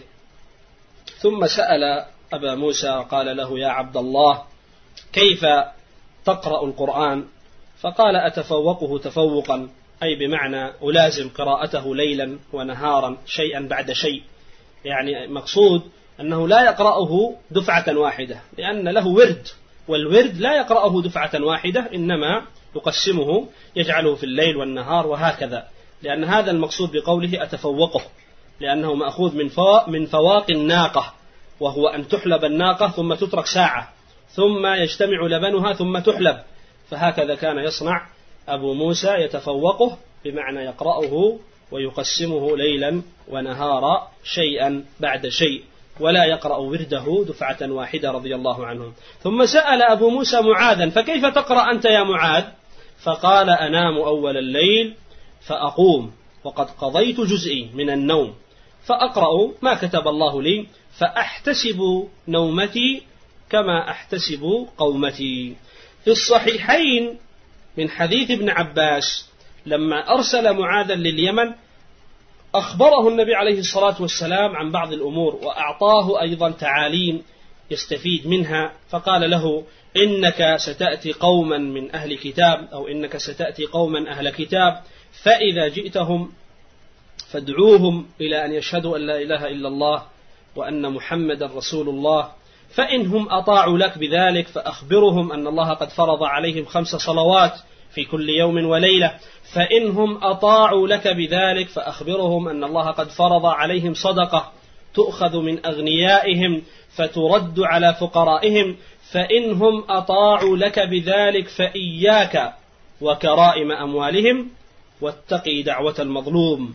ثم سأل أبا موسى قال له: يا عبد الله، كيف تقرأ القرآن؟ فقال: أتفوقه تفوقا، أي بمعنى ألازم قراءته ليلا ونهارا شيئا بعد شيء، يعني مقصود أنه لا يقرأه دفعة واحدة، لأن له ورد، والورد لا يقرأه دفعة واحدة، إنما يقسمه، يجعله في الليل والنهار وهكذا، لأن هذا المقصود بقوله أتفوقه، لأنه مأخوذ من فوا من فواق الناقة، وهو أن تحلب الناقة ثم تترك ساعة ثم يجتمع لبنها ثم تحلب، فهكذا كان يصنع أبو موسى، يتفوقه بمعنى يقرأه ويقسمه ليلا ونهارا شيئا بعد شيء، ولا يقرأ ورده دفعة واحدة رضي الله عنه. ثم سأل أبو موسى معاذا: فكيف تقرأ أنت يا معاذ؟ فقال: أنام أول الليل فأقوم وقد قضيت جزئي من النوم، فأقرأ ما كتب الله لي، فأحتسب نومتي كما أحتسب قومتي. في الصحيحين من حديث ابن عباس لما أرسل معاذا لليمن أخبره النبي عليه الصلاة والسلام عن بعض الأمور، وأعطاه أيضا تعاليم يستفيد منها، فقال له: إنك ستأتي قوما من أهل كتاب، أو إنك ستأتي قوما أهل كتاب، فإذا جئتهم فادعوهم إلى أن يشهدوا أن لا إله إلا الله وأن محمد رسول الله، فإنهم أطاعوا لك بذلك فأخبرهم أن الله قد فرض عليهم خمس صلوات في كل يوم وليلة، فإنهم أطاعوا لك بذلك فأخبرهم أن الله قد فرض عليهم صدقة تؤخذ من أغنيائهم فترد على فقرائهم، فإنهم أطاعوا لك بذلك فإياك وكرائم أموالهم واتقي دعوة المظلوم،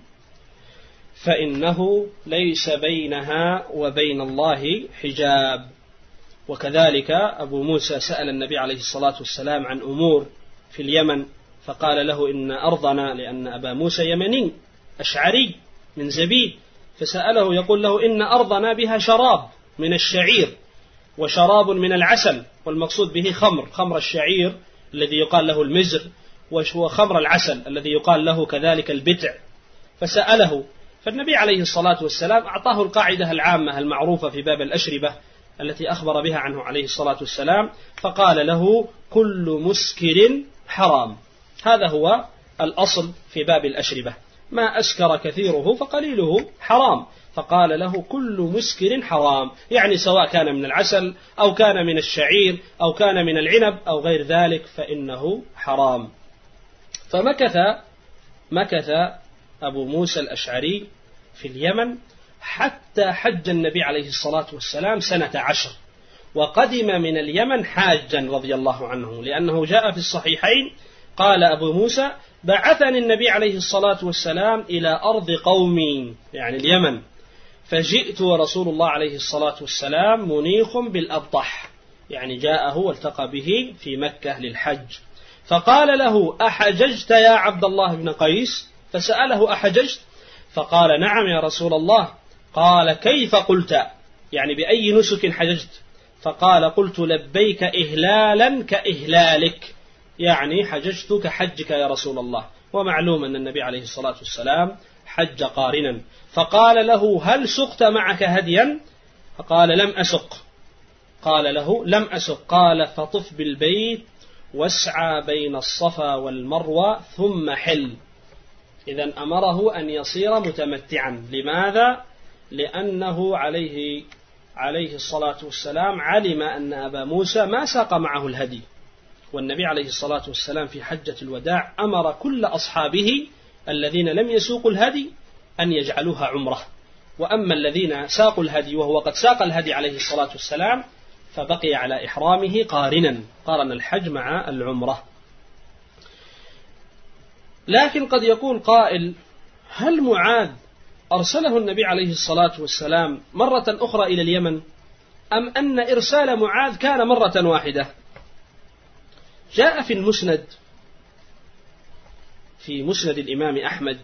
فإنه ليس بينها وبين الله حجاب. وكذلك أبو موسى سأل النبي عليه الصلاة والسلام عن أمور في اليمن، فقال له: إن أرضنا، لأن أبا موسى يمني أشعري من زبيد، فسأله يقول له: إن أرضنا بها شراب من الشعير وشراب من العسل، والمقصود به خمر، خمر الشعير الذي يقال له المزر، وخمر العسل الذي يقال له كذلك البتع. فسأله، فالنبي عليه الصلاة والسلام أعطاه القاعدة العامة المعروفة في باب الأشربة التي أخبر بها عنه عليه الصلاة والسلام، فقال له: كل مسكر حرام. هذا هو الأصل في باب الأشربة، ما أسكر كثيره فقليله حرام، فقال له: كل مسكر حرام، يعني سواء كان من العسل أو كان من الشعير أو كان من العنب أو غير ذلك فإنه حرام. فمكث مكث أبو موسى الأشعري في اليمن حتى حج النبي عليه الصلاة والسلام سنة عشر، وقدم من اليمن حاجا رضي الله عنه، لأنه جاء في الصحيحين قال أبو موسى: بعثني النبي عليه الصلاة والسلام إلى أرض قومي، يعني اليمن، فجئت ورسول الله عليه الصلاة والسلام منيخ بالأبطح، يعني جاءه والتقى به في مكة للحج، فقال له: أحججت يا عبد الله بن قيس؟ فسأله: أحججت؟ فقال: نعم يا رسول الله. قال: كيف قلت؟ يعني بأي نسك حججت؟ فقال: قلت لبيك إهلالا كإهلالك، يعني حججت كحجك يا رسول الله. ومعلوم أن النبي عليه الصلاة والسلام حج قارنا. فقال له: هل سقت معك هديا؟ فقال: لم أسق. قال له: لم أسق. قال: فطف بالبيت واسعى بين الصفا والمروة ثم حل. إذن أمره أن يصير متمتعا. لماذا؟ لأنه عليه عليه الصلاة والسلام علم أن أبا موسى ما ساق معه الهدي، والنبي عليه الصلاة والسلام في حجة الوداع أمر كل أصحابه الذين لم يسوقوا الهدي أن يجعلوها عمرة، وأما الذين ساقوا الهدي وهو قد ساق الهدي عليه الصلاة والسلام فبقي على إحرامه قارنا، قارن الحج مع العمرة. لكن قد يقول قائل: هل معاذ أرسله النبي عليه الصلاة والسلام مرة أخرى إلى اليمن، أم أن إرسال معاذ كان مرة واحدة؟ جاء في المسند في مسند الإمام أحمد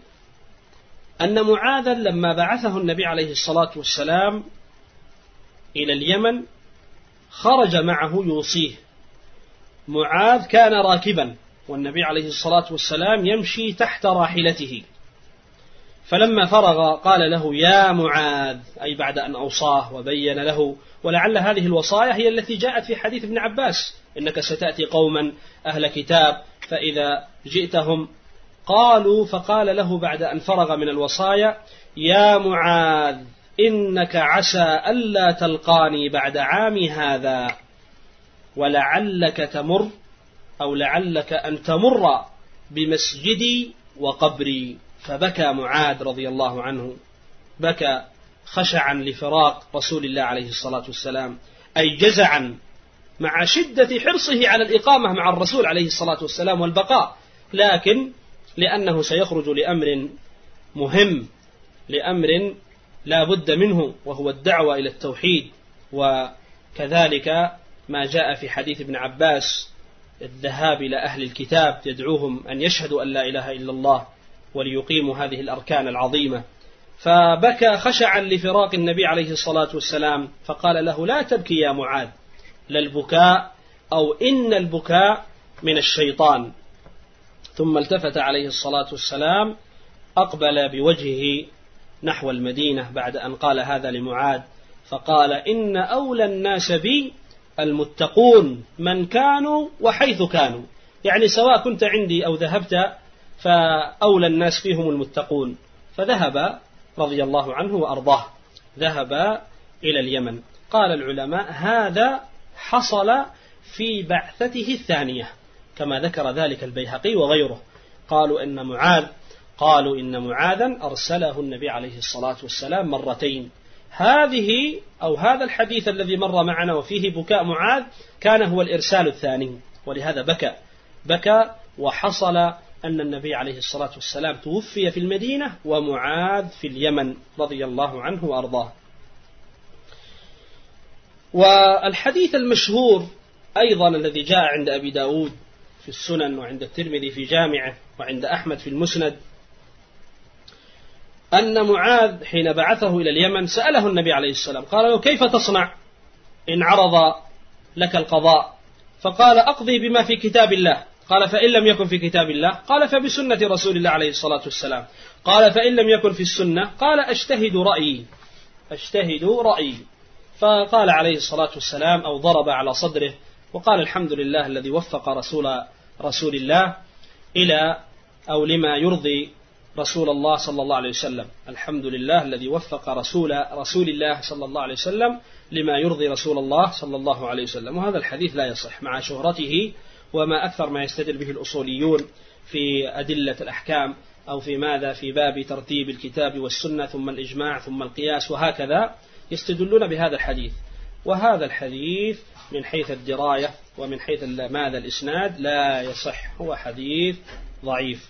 أن معاذا لما بعثه النبي عليه الصلاة والسلام إلى اليمن خرج معه يوصيه. معاذ كان راكبا والنبي عليه الصلاة والسلام يمشي تحت راحلته، فلما فرغ قال له: يا معاذ، أي بعد أن أوصاه وبين له. ولعل هذه الوصايا هي التي جاءت في حديث ابن عباس: إنك ستأتي قوما أهل كتاب فإذا جئتهم قالوا. فقال له بعد أن فرغ من الوصايا: يا معاذ، إنك عسى ألا تلقاني بعد عامي هذا، ولعلك تمر أو لعلك أن تمر بمسجدي وقبري. فبكى معاذ رضي الله عنه، بكى خشعا لفراق رسول الله عليه الصلاة والسلام، أي جزعا مع شدة حرصه على الإقامة مع الرسول عليه الصلاة والسلام والبقاء، لكن لأنه سيخرج لأمر مهم، لأمر لا بد منه، وهو الدعوة إلى التوحيد. وكذلك ما جاء في حديث ابن عباس: الذهاب إلى أهل الكتاب يدعوهم أن يشهدوا أن لا إله إلا الله وليقيموا هذه الأركان العظيمة. فبكى خشعا لفراق النبي عليه الصلاة والسلام، فقال له: لا تبكي يا معاذ، لا البكاء أو إن البكاء من الشيطان. ثم التفت عليه الصلاة والسلام، أقبل بوجهه نحو المدينة بعد أن قال هذا لمعاذ، فقال: إن أولى الناس بي المتقون من كانوا وحيث كانوا، يعني سواء كنت عندي أو ذهبت فأولى الناس فيهم المتقون. فذهب رضي الله عنه وأرضاه، ذهب إلى اليمن. قال العلماء: هذا حصل في بعثته الثانية كما ذكر ذلك البيهقي وغيره. قالوا إن معاذ قالوا إن معاذا أرسله النبي عليه الصلاة والسلام مرتين. هذه أو هذا الحديث الذي مر معنا وفيه بكاء معاذ كان هو الإرسال الثاني، ولهذا بكى بكى وحصل أن النبي عليه الصلاة والسلام توفي في المدينة ومعاذ في اليمن رضي الله عنه وأرضاه. والحديث المشهور أيضا الذي جاء عند أبي داود في السنن وعند الترمذي في جامعه وعند أحمد في المسند، أن معاذ حين بعثه إلى اليمن سأله النبي عليه السلام، قال له: كيف تصنع إن عرض لك القضاء؟ فقال: أقضي بما في كتاب الله. قال: فإن لم يكن في كتاب الله؟ قال: فبسنة رسول الله عليه الصلاة والسلام. قال: فإن لم يكن في السنة؟ قال: أجتهد رأيي أجتهد رأيي. فقال عليه الصلاة والسلام أو ضرب على صدره وقال: الحمد لله الذي وفق رسول رسول الله إلى أو لما يرضي رسول الله صلى الله عليه وسلم. الحمد لله الذي وفق رسول رسول الله صلى الله عليه وسلم لما يرضي رسول الله صلى الله عليه وسلم. وهذا الحديث لا يصح مع شهرته وما أكثر ما يستدل به الأصوليون في أدلة الأحكام أو في ماذا في باب ترتيب الكتاب والسنة ثم الإجماع ثم القياس وهكذا، يستدلون بهذا الحديث. وهذا الحديث من حيث الدراية ومن حيث ماذا الإسناد لا يصح، هو حديث ضعيف.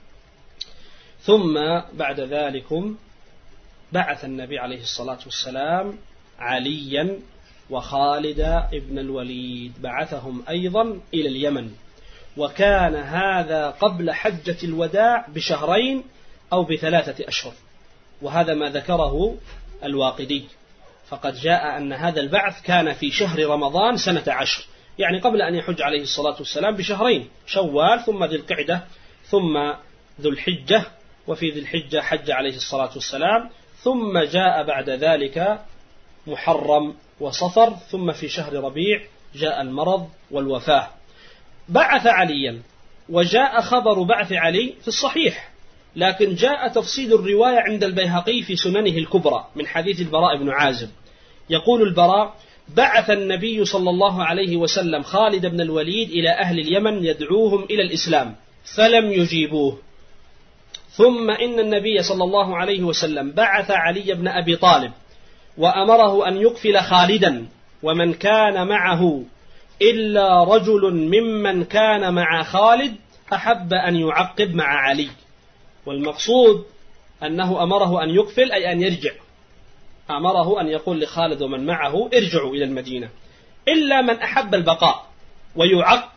ثم بعد ذلك بعث النبي عليه الصلاة والسلام عليا وخالد ابن الوليد، بعثهم أيضا إلى اليمن، وكان هذا قبل حجة الوداع بشهرين أو بثلاثة أشهر، وهذا ما ذكره الواقدي. فقد جاء أن هذا البعث كان في شهر رمضان سنة عشر، يعني قبل أن يحج عليه الصلاة والسلام بشهرين، شوال ثم ذي القعدة ثم ذو الحجة، وفي ذي الحجة حج عليه الصلاة والسلام، ثم جاء بعد ذلك محرم وصفر، ثم في شهر ربيع جاء المرض والوفاة. بعث عليا، وجاء خبر بعث علي في الصحيح، لكن جاء تفصيل الرواية عند البيهقي في سننه الكبرى من حديث البراء بن عازب. يقول البراء: بعث النبي صلى الله عليه وسلم خالد بن الوليد إلى أهل اليمن يدعوهم إلى الإسلام فلم يجيبوه، ثم إن النبي صلى الله عليه وسلم بعث علي بن أبي طالب وأمره أن يقفل خالدا ومن كان معه إلا رجل ممن كان مع خالد أحب أن يعقب مع علي. والمقصود أنه أمره أن يقفل أي أن يرجع، أمره أن يقول لخالد ومن معه: ارجعوا إلى المدينة، إلا من أحب البقاء ويعقب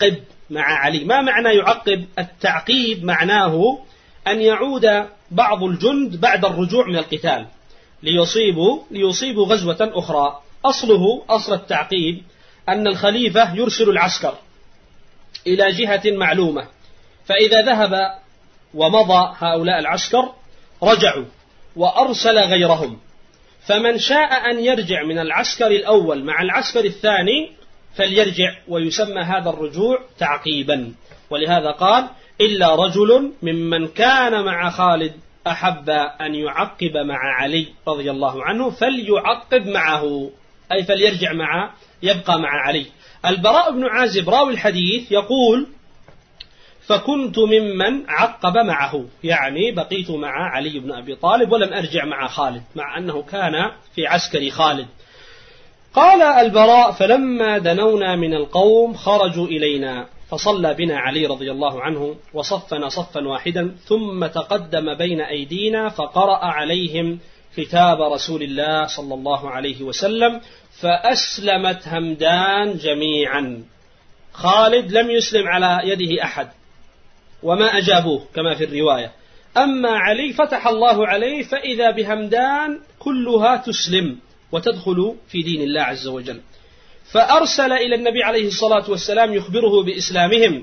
مع علي. ما معنى يعقب؟ التعقيب معناه أن يعود بعض الجند بعد الرجوع من القتال ليصيبوا, ليصيبوا غزوة أخرى. أصله أصل التعقيب أن الخليفة يرسل العسكر إلى جهة معلومة، فإذا ذهب ومضى هؤلاء العسكر رجعوا وأرسل غيرهم، فمن شاء أن يرجع من العسكر الأول مع العسكر الثاني فليرجع، ويسمى هذا الرجوع تعقيبا. ولهذا قال إلا رجل ممن كان مع خالد أحب أن يعقب مع علي رضي الله عنه فليعقب معه، أي فليرجع مع يبقى مع علي. البراء بن عازب راوي الحديث يقول فكنت ممن عقب معه، يعني بقيت مع علي بن أبي طالب ولم أرجع مع خالد، مع أنه كان في عسكر خالد. قال البراء فلما دنونا من القوم خرجوا إلينا فصلى بنا علي رضي الله عنه وصفنا صفا واحدا، ثم تقدم بين أيدينا فقرأ عليهم كتاب رسول الله صلى الله عليه وسلم فأسلمت همدان جميعا. خالد لم يسلم على يده أحد وما أجابوه كما في الرواية، أما علي فتح الله عليه فإذا بهمدان كلها تسلم وتدخل في دين الله عز وجل. فأرسل إلى النبي عليه الصلاة والسلام يخبره بإسلامهم،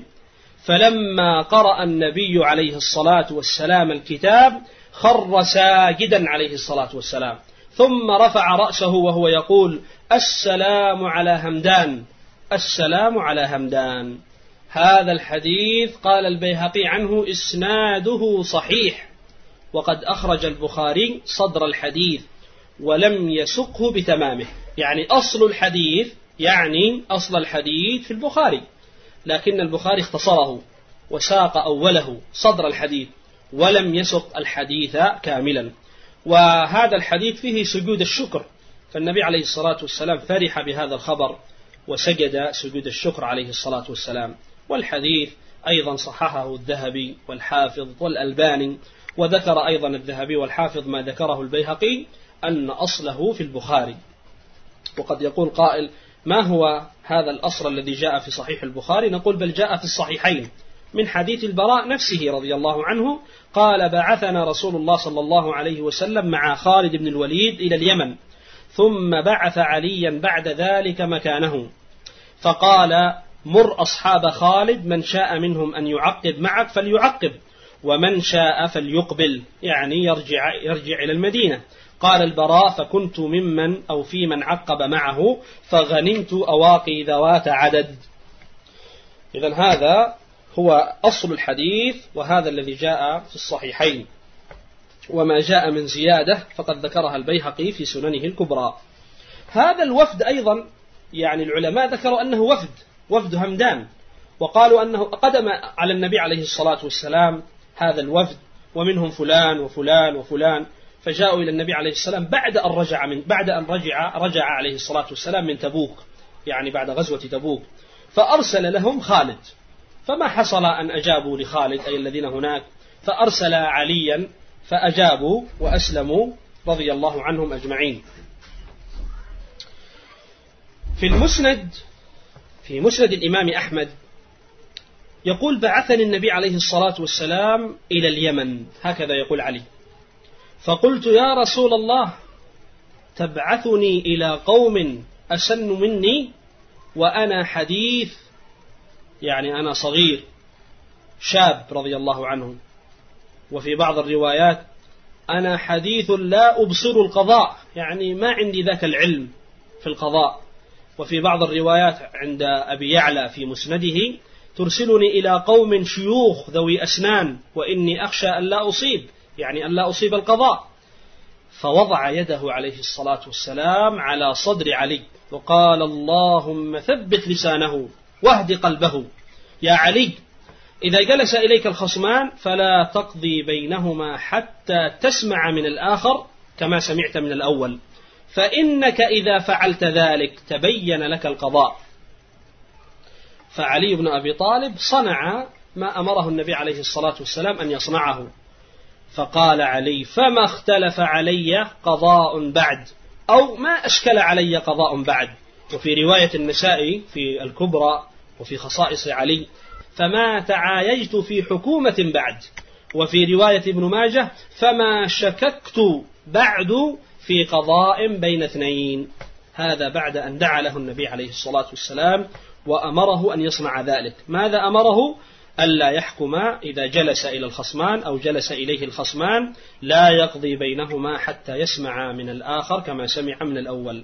فلما قرأ النبي عليه الصلاة والسلام الكتاب خر ساجدا عليه الصلاة والسلام، ثم رفع رأسه وهو يقول السلام على همدان، السلام على همدان. هذا الحديث قال البيهقي عنه إسناده صحيح، وقد أخرج البخاري صدر الحديث ولم يسقه بتمامه، يعني أصل الحديث يعني أصل الحديث في البخاري، لكن البخاري اختصره وساق أوله صدر الحديث ولم يسق الحديث كاملا. وهذا الحديث فيه سجود الشكر، فالنبي عليه الصلاة والسلام فرح بهذا الخبر وسجد سجود الشكر عليه الصلاة والسلام. والحديث أيضا صححه الذهبي والحافظ والألباني، وذكر أيضا الذهبي والحافظ ما ذكره البيهقي أن أصله في البخاري. وقد يقول قائل ما هو هذا الأصل الذي جاء في صحيح البخاري؟ نقول بل جاء في الصحيحين من حديث البراء نفسه رضي الله عنه قال بعثنا رسول الله صلى الله عليه وسلم مع خالد بن الوليد إلى اليمن، ثم بعث عليا بعد ذلك مكانه، فقال مر أصحاب خالد من شاء منهم أن يعقب معك فليعقب، ومن شاء فليقبل، يعني يرجع, يرجع إلى المدينة. قال البراء فكنت ممن أو في من عقب معه فغنمت أواقي ذوات عدد. إذن هذا هو أصل الحديث، وهذا الذي جاء في الصحيحين. وما جاء من زيادة فقد ذكرها البيهقي في سننه الكبرى. هذا الوفد أيضا يعني العلماء ذكروا أنه وفد وفد همدان، وقالوا أنه قدم على النبي عليه الصلاة والسلام هذا الوفد ومنهم فلان وفلان وفلان، فجاءوا إلى النبي عليه السلام بعد أن رجع من بعد أن رجع رجع عليه الصلاة والسلام من تبوك، يعني بعد غزوة تبوك، فأرسل لهم خالد، فما حصل أن أجابوا لخالد أي الذين هناك، فأرسل عليا فأجابوا وأسلموا رضي الله عنهم أجمعين. في المسند في مسند الإمام أحمد يقول بعثني النبي عليه الصلاة والسلام إلى اليمن، هكذا يقول علي، فقلت يا رسول الله تبعثني إلى قوم أسن مني وأنا حديث، يعني أنا صغير شاب رضي الله عنه، وفي بعض الروايات أنا حديث لا أبصر القضاء، يعني ما عندي ذاك العلم في القضاء. وفي بعض الروايات عند أبي يعلى في مسنده ترسلني إلى قوم شيوخ ذوي أسنان وإني أخشى أن لا أصيب، يعني أن لا أصيب القضاء. فوضع يده عليه الصلاة والسلام على صدر علي وقال اللهم ثبت لسانه واهد قلبه، يا علي إذا جلس إليك الخصمان فلا تقضي بينهما حتى تسمع من الآخر كما سمعت من الأول، فإنك إذا فعلت ذلك تبين لك القضاء. فعلي بن أبي طالب صنع ما أمره النبي عليه الصلاة والسلام أن يصنعه، فقال علي فما اختلف علي قضاء بعد، أو ما أشكل علي قضاء بعد. وفي رواية النسائي في الكبرى وفي خصائص علي فما تعايجت في حكومة بعد. وفي رواية ابن ماجه فما شككت بعد في قضاء بين اثنين. هذا بعد أن دعا له النبي عليه الصلاة والسلام وأمره أن يصنع ذلك. ماذا أمره؟ ألا يحكم إذا جلس إلى الخصمان أو جلس إليه الخصمان، لا يقضي بينهما حتى يسمع من الآخر كما سمع من الأول.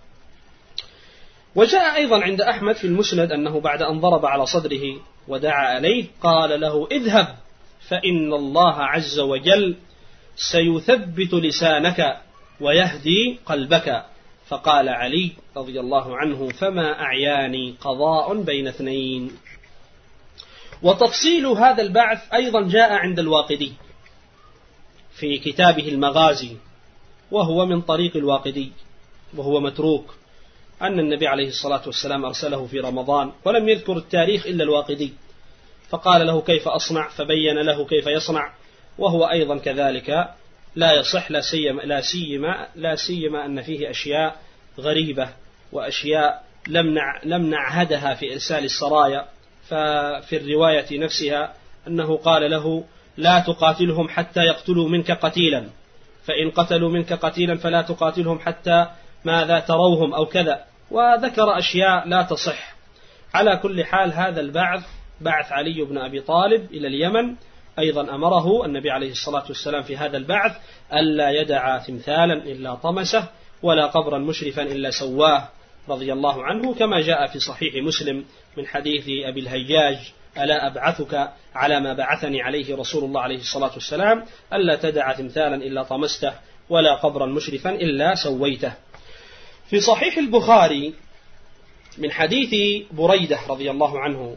وجاء أيضا عند أحمد في المسند أنه بعد أن ضرب على صدره ودعا عليه قال له اذهب فإن الله عز وجل سيثبت لسانك ويهدي قلبك. فقال علي رضي الله عنه فما أعياني قضاء بين اثنين. وتفصيل هذا البعث أيضا جاء عند الواقدي في كتابه المغازي، وهو من طريق الواقدي وهو متروك، أن النبي عليه الصلاة والسلام أرسله في رمضان ولم يذكر التاريخ إلا الواقدي، فقال له كيف أصنع، فبين له كيف يصنع، وهو أيضا كذلك لا يصح، لا سيما لا سيما لا سيما أن فيه أشياء غريبة وأشياء لم نع لم نعهدها في إرسال السرايا. ففي الرواية نفسها أنه قال له لا تقاتلهم حتى يقتلوا منك قتيلا، فإن قتلوا منك قتيلا فلا تقاتلهم حتى ماذا تروهم أو كذا، وذكر أشياء لا تصح. على كل حال هذا البعث بعث علي بن أبي طالب إلى اليمن، أيضا أمره النبي عليه الصلاة والسلام في هذا البعث ألا يدع تمثالا إلا طمسه ولا قبرا مشرفا إلا سواه رضي الله عنه، كما جاء في صحيح مسلم من حديث أبي الهياج ألا أبعثك على ما بعثني عليه رسول الله عليه الصلاة والسلام ألا تدع تمثالا إلا طمسته ولا قبرا مشرفا إلا سويته. في صحيح البخاري من حديث بريدة رضي الله عنه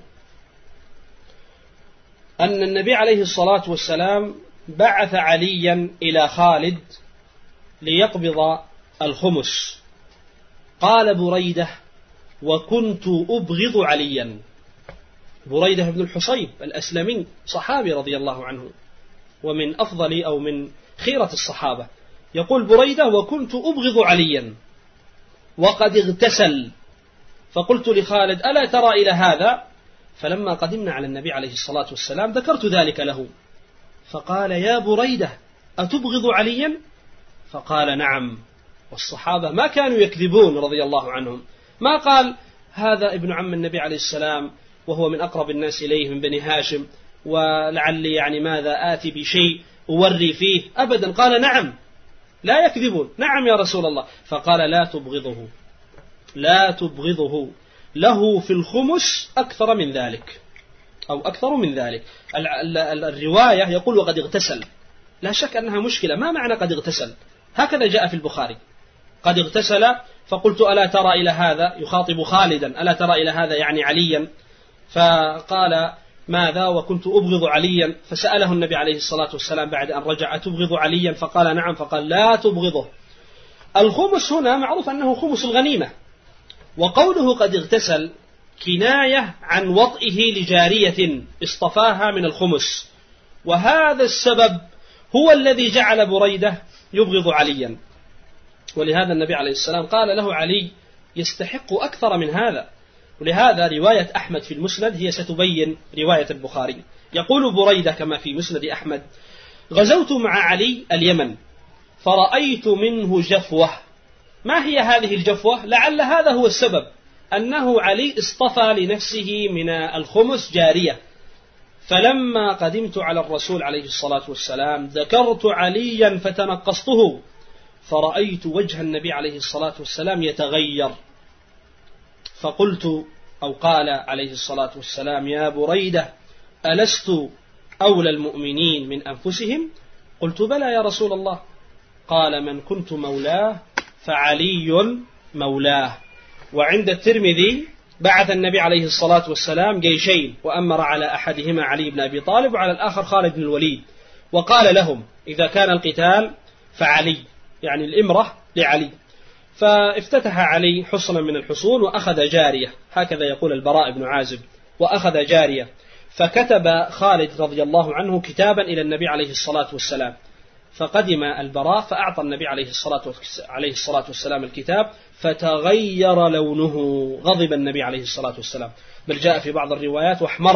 أن النبي عليه الصلاة والسلام بعث عليا إلى خالد ليقبض الخمس. قال بريدة وكنت أبغض عليا. بريدة بن الحصيب الأسلمي صحابي رضي الله عنه ومن أفضل أو من خيرة الصحابة، يقول بريدة وكنت أبغض عليا وقد اغتسل، فقلت لخالد ألا ترى إلى هذا؟ فلما قدمنا على النبي عليه الصلاة والسلام ذكرت ذلك له، فقال يا بريدة أتبغض عليا؟ فقال نعم. والصحابة ما كانوا يكذبون رضي الله عنهم، ما قال هذا ابن عم النبي عليه السلام وهو من أقرب الناس إليه من بني هاشم ولعلي يعني ماذا آتي بشيء أوري فيه، أبدا قال نعم، لا يكذبون، نعم يا رسول الله. فقال لا تبغضه لا تبغضه له في الخمس أكثر من ذلك أو أكثر من ذلك. الرواية يقول وقد اغتسل، لا شك أنها مشكلة، ما معنى قد اغتسل؟ هكذا جاء في البخاري قد اغتسل. فقلت ألا ترى إلى هذا، يخاطب خالدا ألا ترى إلى هذا يعني عليا، فقال ماذا وكنت أبغض عليا. فسأله النبي عليه الصلاة والسلام بعد أن رجع أتبغض عليا؟ فقال نعم. فقال لا تبغضه. الخمس هنا معروف أنه خمس الغنيمة، وقوله قد اغتسل كناية عن وطئه لجارية اصطفاها من الخمس، وهذا السبب هو الذي جعل بريدة يبغض عليا، ولهذا النبي عليه السلام قال له علي يستحق أكثر من هذا. ولهذا رواية أحمد في المسند هي ستبين رواية البخاري. يقول بريدة كما في مسند أحمد غزوت مع علي اليمن فرأيت منه جفوة. ما هي هذه الجفوة؟ لعل هذا هو السبب، أنه علي اصطفى لنفسه من الخمس جارية. فلما قدمت على الرسول عليه الصلاة والسلام ذكرت عليا فتنقصته، فرأيت وجه النبي عليه الصلاة والسلام يتغير، فقلت أو قال عليه الصلاة والسلام يا بريدة ألست أولى المؤمنين من أنفسهم؟ قلت بلى يا رسول الله. قال من كنت مولاه فعلي مولاه. وعند الترمذي بعث النبي عليه الصلاة والسلام جيشين، وأمر على أحدهما علي بن أبي طالب وعلى الآخر خالد بن الوليد، وقال لهم إذا كان القتال فعلي، يعني الإمرة لعلي. فافتتح علي حصنا من الحصون وأخذ جارية، هكذا يقول البراء بن عازب، وأخذ جارية. فكتب خالد رضي الله عنه كتابا إلى النبي عليه الصلاة والسلام، فقدم البراء فأعطى النبي عليه الصلاة عليه الصلاة والسلام الكتاب فتغير لونه، غضب النبي عليه الصلاة والسلام، بل جاء في بعض الروايات واحمر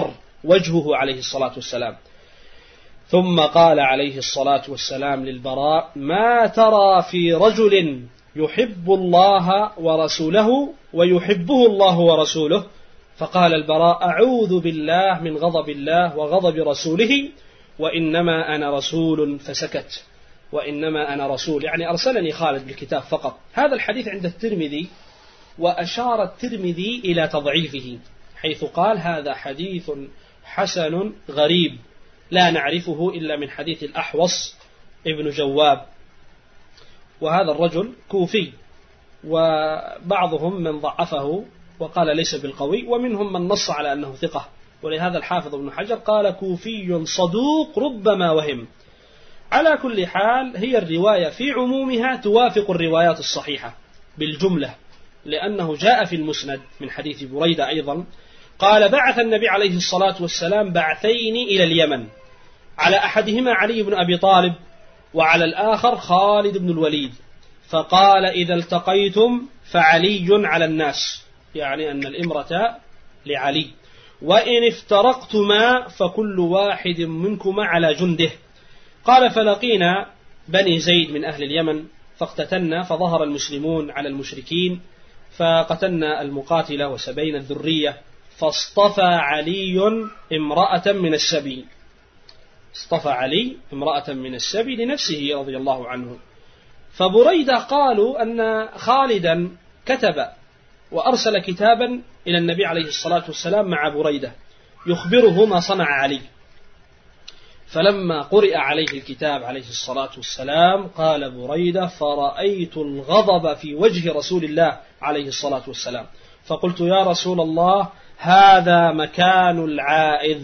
وجهه عليه الصلاة والسلام. ثم قال عليه الصلاة والسلام للبراء: ما ترى في رجل يحب الله ورسوله ويحبه الله ورسوله؟ فقال البراء: أعوذ بالله من غضب الله وغضب رسوله، وإنما أنا رسول. فسكت. وإنما أنا رسول يعني أرسلني خالد بالكتاب فقط. هذا الحديث عند الترمذي، وأشار الترمذي إلى تضعيفه حيث قال: هذا حديث حسن غريب لا نعرفه إلا من حديث الأحوص ابن جواب. وهذا الرجل كوفي، وبعضهم من ضعفه وقال ليس بالقوي، ومنهم من نص على أنه ثقة. ولهذا الحافظ ابن حجر قال: كوفي صدوق ربما وهم. على كل حال، هي الرواية في عمومها توافق الروايات الصحيحة بالجملة، لأنه جاء في المسند من حديث بريدة أيضا قال: بعث النبي عليه الصلاة والسلام بعثين إلى اليمن، على أحدهما علي بن أبي طالب، وعلى الآخر خالد بن الوليد، فقال: إذا التقيتم فعلي على الناس، يعني أن الإمرة لعلي، وإن افترقتما فكل واحد منكما على جنده. قال: فلقينا بني زيد من أهل اليمن فاقتتلنا، فظهر المسلمون على المشركين فقتلنا المقاتلة وسبينا الذرية، فاصطفى علي امرأة من السبي، اصطفى علي امرأة من السبي لنفسه رضي الله عنه. فبريدة قالوا أن خالدا كتب وأرسل كتابا إلى النبي عليه الصلاة والسلام مع بريدة يخبره ما صنع علي. فلما قرئ عليه الكتاب عليه الصلاة والسلام قال بريدة: فرأيت الغضب في وجه رسول الله عليه الصلاة والسلام، فقلت: يا رسول الله، هذا مكان العائذ،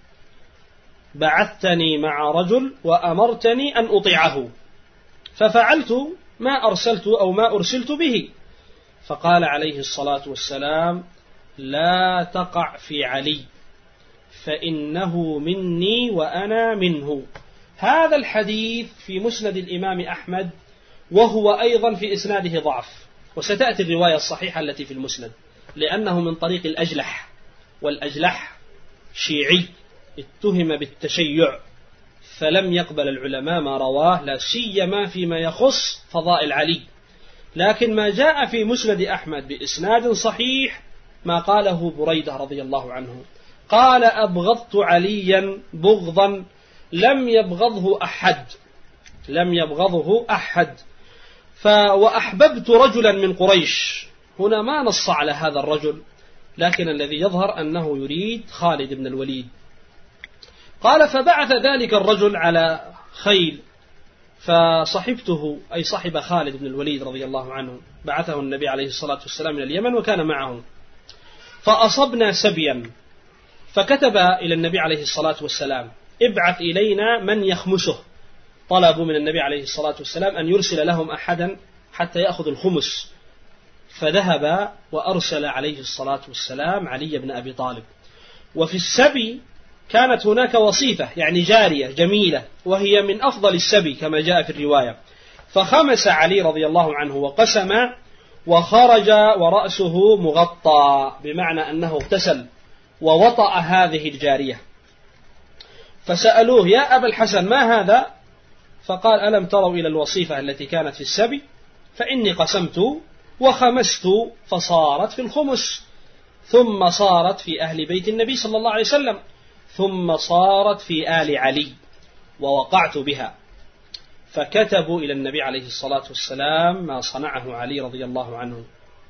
بعثتني مع رجل وأمرتني أن أطيعه، ففعلت ما أرسلت أو ما أرسلت به. فقال عليه الصلاة والسلام: لا تقع في علي، فإنه مني وأنا منه. هذا الحديث في مسند الإمام أحمد، وهو أيضا في إسناده ضعف، وستأتي الرواية الصحيحة التي في المسند، لأنه من طريق الأجلح، والأجلح شيعي اتهم بالتشيع، فلم يقبل العلماء ما رواه، لا سيما فيما يخص فضائل علي. لكن ما جاء في مسند أحمد بإسناد صحيح ما قاله بريدة رضي الله عنه، قال: أبغضت عليا بغضا لم يبغضه أحد، لم يبغضه أحد، وأحببت رجلا من قريش. هنا ما نص على هذا الرجل، لكن الذي يظهر أنه يريد خالد بن الوليد. قال: فبعث ذلك الرجل على خيل، فصحبته أي صحب خالد بن الوليد رضي الله عنه، بعثه النبي عليه الصلاة والسلام إلى اليمن وكان معه، فأصبنا سبيا، فكتب إلى النبي عليه الصلاة والسلام: ابعث إلينا من يخمسه. طلبوا من النبي عليه الصلاة والسلام أن يرسل لهم أحدا حتى يأخذ الخمس، فذهب وأرسل عليه الصلاة والسلام علي بن أبي طالب. وفي السبي كانت هناك وصيفة، يعني جارية جميلة، وهي من أفضل السبي كما جاء في الرواية، فخمس علي رضي الله عنه وقسم، وخرج ورأسه مغطى، بمعنى أنه اغتسل ووطأ هذه الجارية. فسألوه: يا أبا الحسن، ما هذا؟ فقال: ألم تروا إلى الوصيفة التي كانت في السبي؟ فإني قسمت وخمست فصارت في الخمس، ثم صارت في أهل بيت النبي صلى الله عليه وسلم، ثم صارت في آل علي، ووقعت بها. فكتبوا إلى النبي عليه الصلاة والسلام ما صنعه علي رضي الله عنه،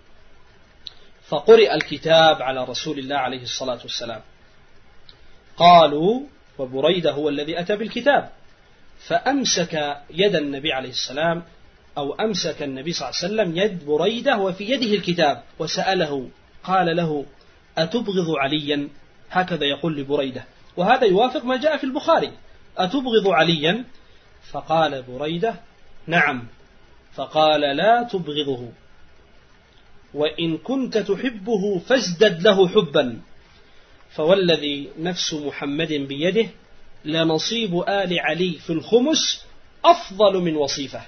فقرئ الكتاب على رسول الله عليه الصلاة والسلام. قالوا: وبريدة هو الذي أتى بالكتاب، فأمسك يد النبي عليه السلام، أو أمسك النبي صلى الله عليه وسلم يد بريدة وفي يده الكتاب، وسأله، قال له: أتبغض عليا؟ هكذا يقول لبريدة، وهذا يوافق ما جاء في البخاري: أتبغض عليا؟ فقال بريدة: نعم. فقال: لا تبغضه، وإن كنت تحبه فازدد له حبا، فوالذي نفس محمد بيده لنصيب آل علي في الخمس أفضل من وصيفة.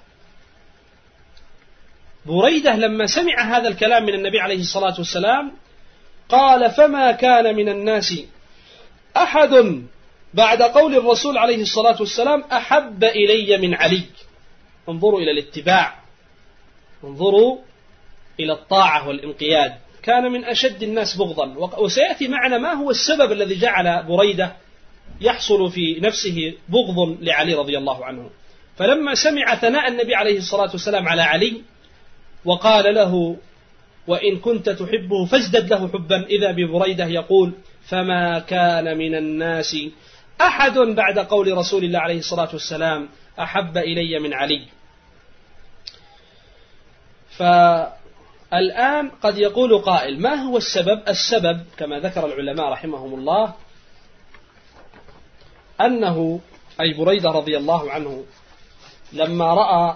بريدة لما سمع هذا الكلام من النبي عليه الصلاة والسلام قال: فما كان من الناس أحد بعد قول الرسول عليه الصلاة والسلام أحب إلي من علي. انظروا إلى الاتباع، انظروا إلى الطاعة والانقياد. كان من أشد الناس بغضا، وسيأتي معنا ما هو السبب الذي جعل بريدة يحصل في نفسه بغض لعلي رضي الله عنه. فلما سمع ثناء النبي عليه الصلاة والسلام على علي وقال له وإن كنت تحبه فازدد له حبا، إذا ببريدة يقول فما كان من الناس أحد بعد قول رسول الله عليه الصلاة والسلام أحب إلي من علي. فالآن قد يقول قائل ما هو السبب؟ السبب كما ذكر العلماء رحمهم الله أنه أي بريدة رضي الله عنه لما رأى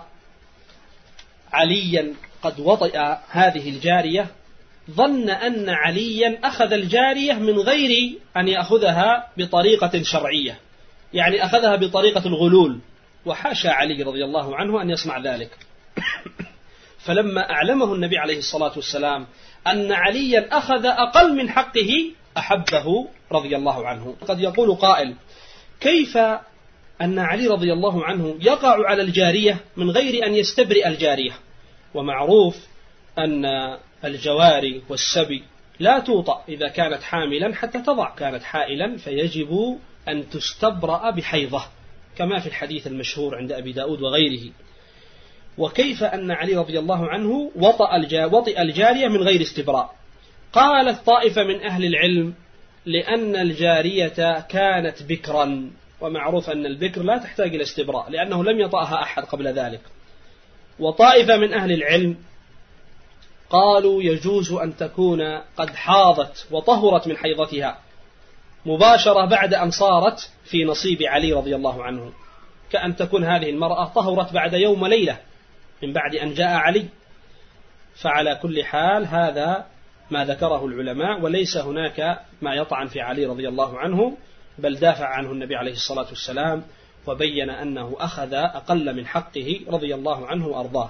عليا قد وطئ هذه الجارية ظن أن عليا أخذ الجارية من غير أن يأخذها بطريقة شرعية، يعني أخذها بطريقة الغلول، وحاشا علي رضي الله عنه أن يصنع ذلك. فلما أعلمه النبي عليه الصلاة والسلام أن عليا أخذ أقل من حقه أحبه رضي الله عنه. قد يقول قائل كيف أن علي رضي الله عنه يقع على الجارية من غير أن يستبرئ الجارية؟ ومعروف أن الجواري والسبي لا توطأ إذا كانت حاملا حتى تضع، كانت حائلا فيجب أن تستبرأ بحيضة كما في الحديث المشهور عند أبي داود وغيره. وكيف أن علي رضي الله عنه وطئ الجارية من غير استبراء؟ قالت طائفة من أهل العلم لأن الجارية كانت بكرا، ومعروف أن البكر لا تحتاج إلى استبراء لأنه لم يطأها أحد قبل ذلك. وطائفة من أهل العلم قالوا يجوز أن تكون قد حاضت وطهرت من حيضتها مباشرة بعد أن صارت في نصيب علي رضي الله عنه، كأن تكون هذه المرأة طهرت بعد يوم وليلة من بعد أن جاء علي. فعلى كل حال هذا ما ذكره العلماء، وليس هناك ما يطعن في علي رضي الله عنه، بل دافع عنه النبي عليه الصلاة والسلام وبين أنه أخذ أقل من حقه رضي الله عنه وأرضاه.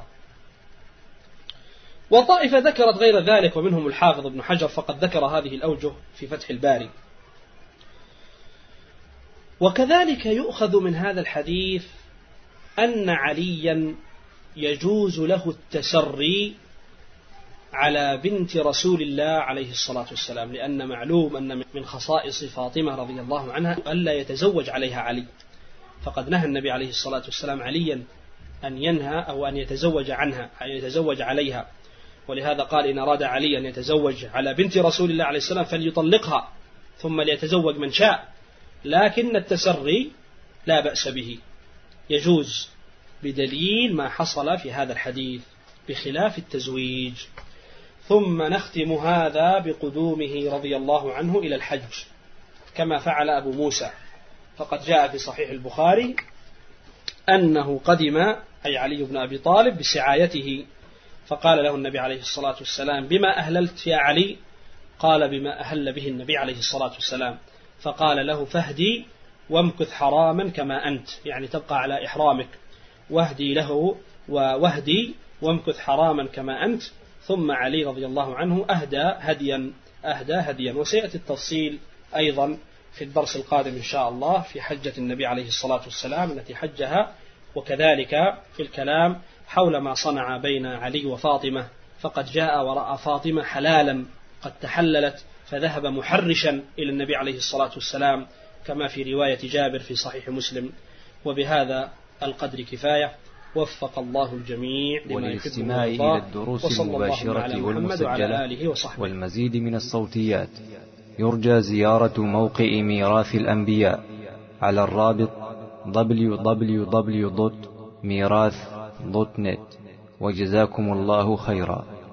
وطائفة ذكرت غير ذلك ومنهم الحافظ ابن حجر، فقد ذكر هذه الأوجه في فتح الباري. وكذلك يؤخذ من هذا الحديث أن عليا يجوز له التسري على بنت رسول الله عليه الصلاة والسلام، لأن معلوم أن من خصائص فاطمة رضي الله عنها ألا يتزوج عليها علي، فقد نهى النبي عليه الصلاة والسلام عليا أن ينهى أو أن يتزوج عنها، أن يتزوج عليها. ولهذا قال إن أراد علي أن يتزوج على بنت رسول الله عليه السلام فليطلقها ثم ليتزوج من شاء، لكن التسري لا بأس به، يجوز بدليل ما حصل في هذا الحديث بخلاف التزويج. ثم نختم هذا بقدومه رضي الله عنه إلى الحج كما فعل أبو موسى، فقد جاء في صحيح البخاري أنه قدم أي علي بن أبي طالب بسعايته، فقال له النبي عليه الصلاة والسلام بما أهللت يا علي؟ قال بما أهل به النبي عليه الصلاة والسلام، فقال له فهدي وامكث حراما كما أنت، يعني تبقى على إحرامك، واهدي له ووهدي وامكث حراما كما أنت. ثم علي رضي الله عنه أهدى هديا أهدى هديا وسيأتي التفصيل أيضا في الدرس القادم إن شاء الله في حجة النبي عليه الصلاة والسلام التي حجها، وكذلك في الكلام حول ما صنع بين علي وفاطمة، فقد جاء ورأى فاطمة حلالا قد تحللت فذهب محرشا إلى النبي عليه الصلاة والسلام كما في رواية جابر في صحيح مسلم. وبهذا القدر كفاية، وفق الله الجميع لما يحبه إلى الدروس المباشرة والمسجلة والمزيد من الصوتيات يرجى زيارة موقع ميراث الأنبياء على الرابط دبليو دبليو دبليو دوت ميراث دوت نت. وجزاكم الله خيرا.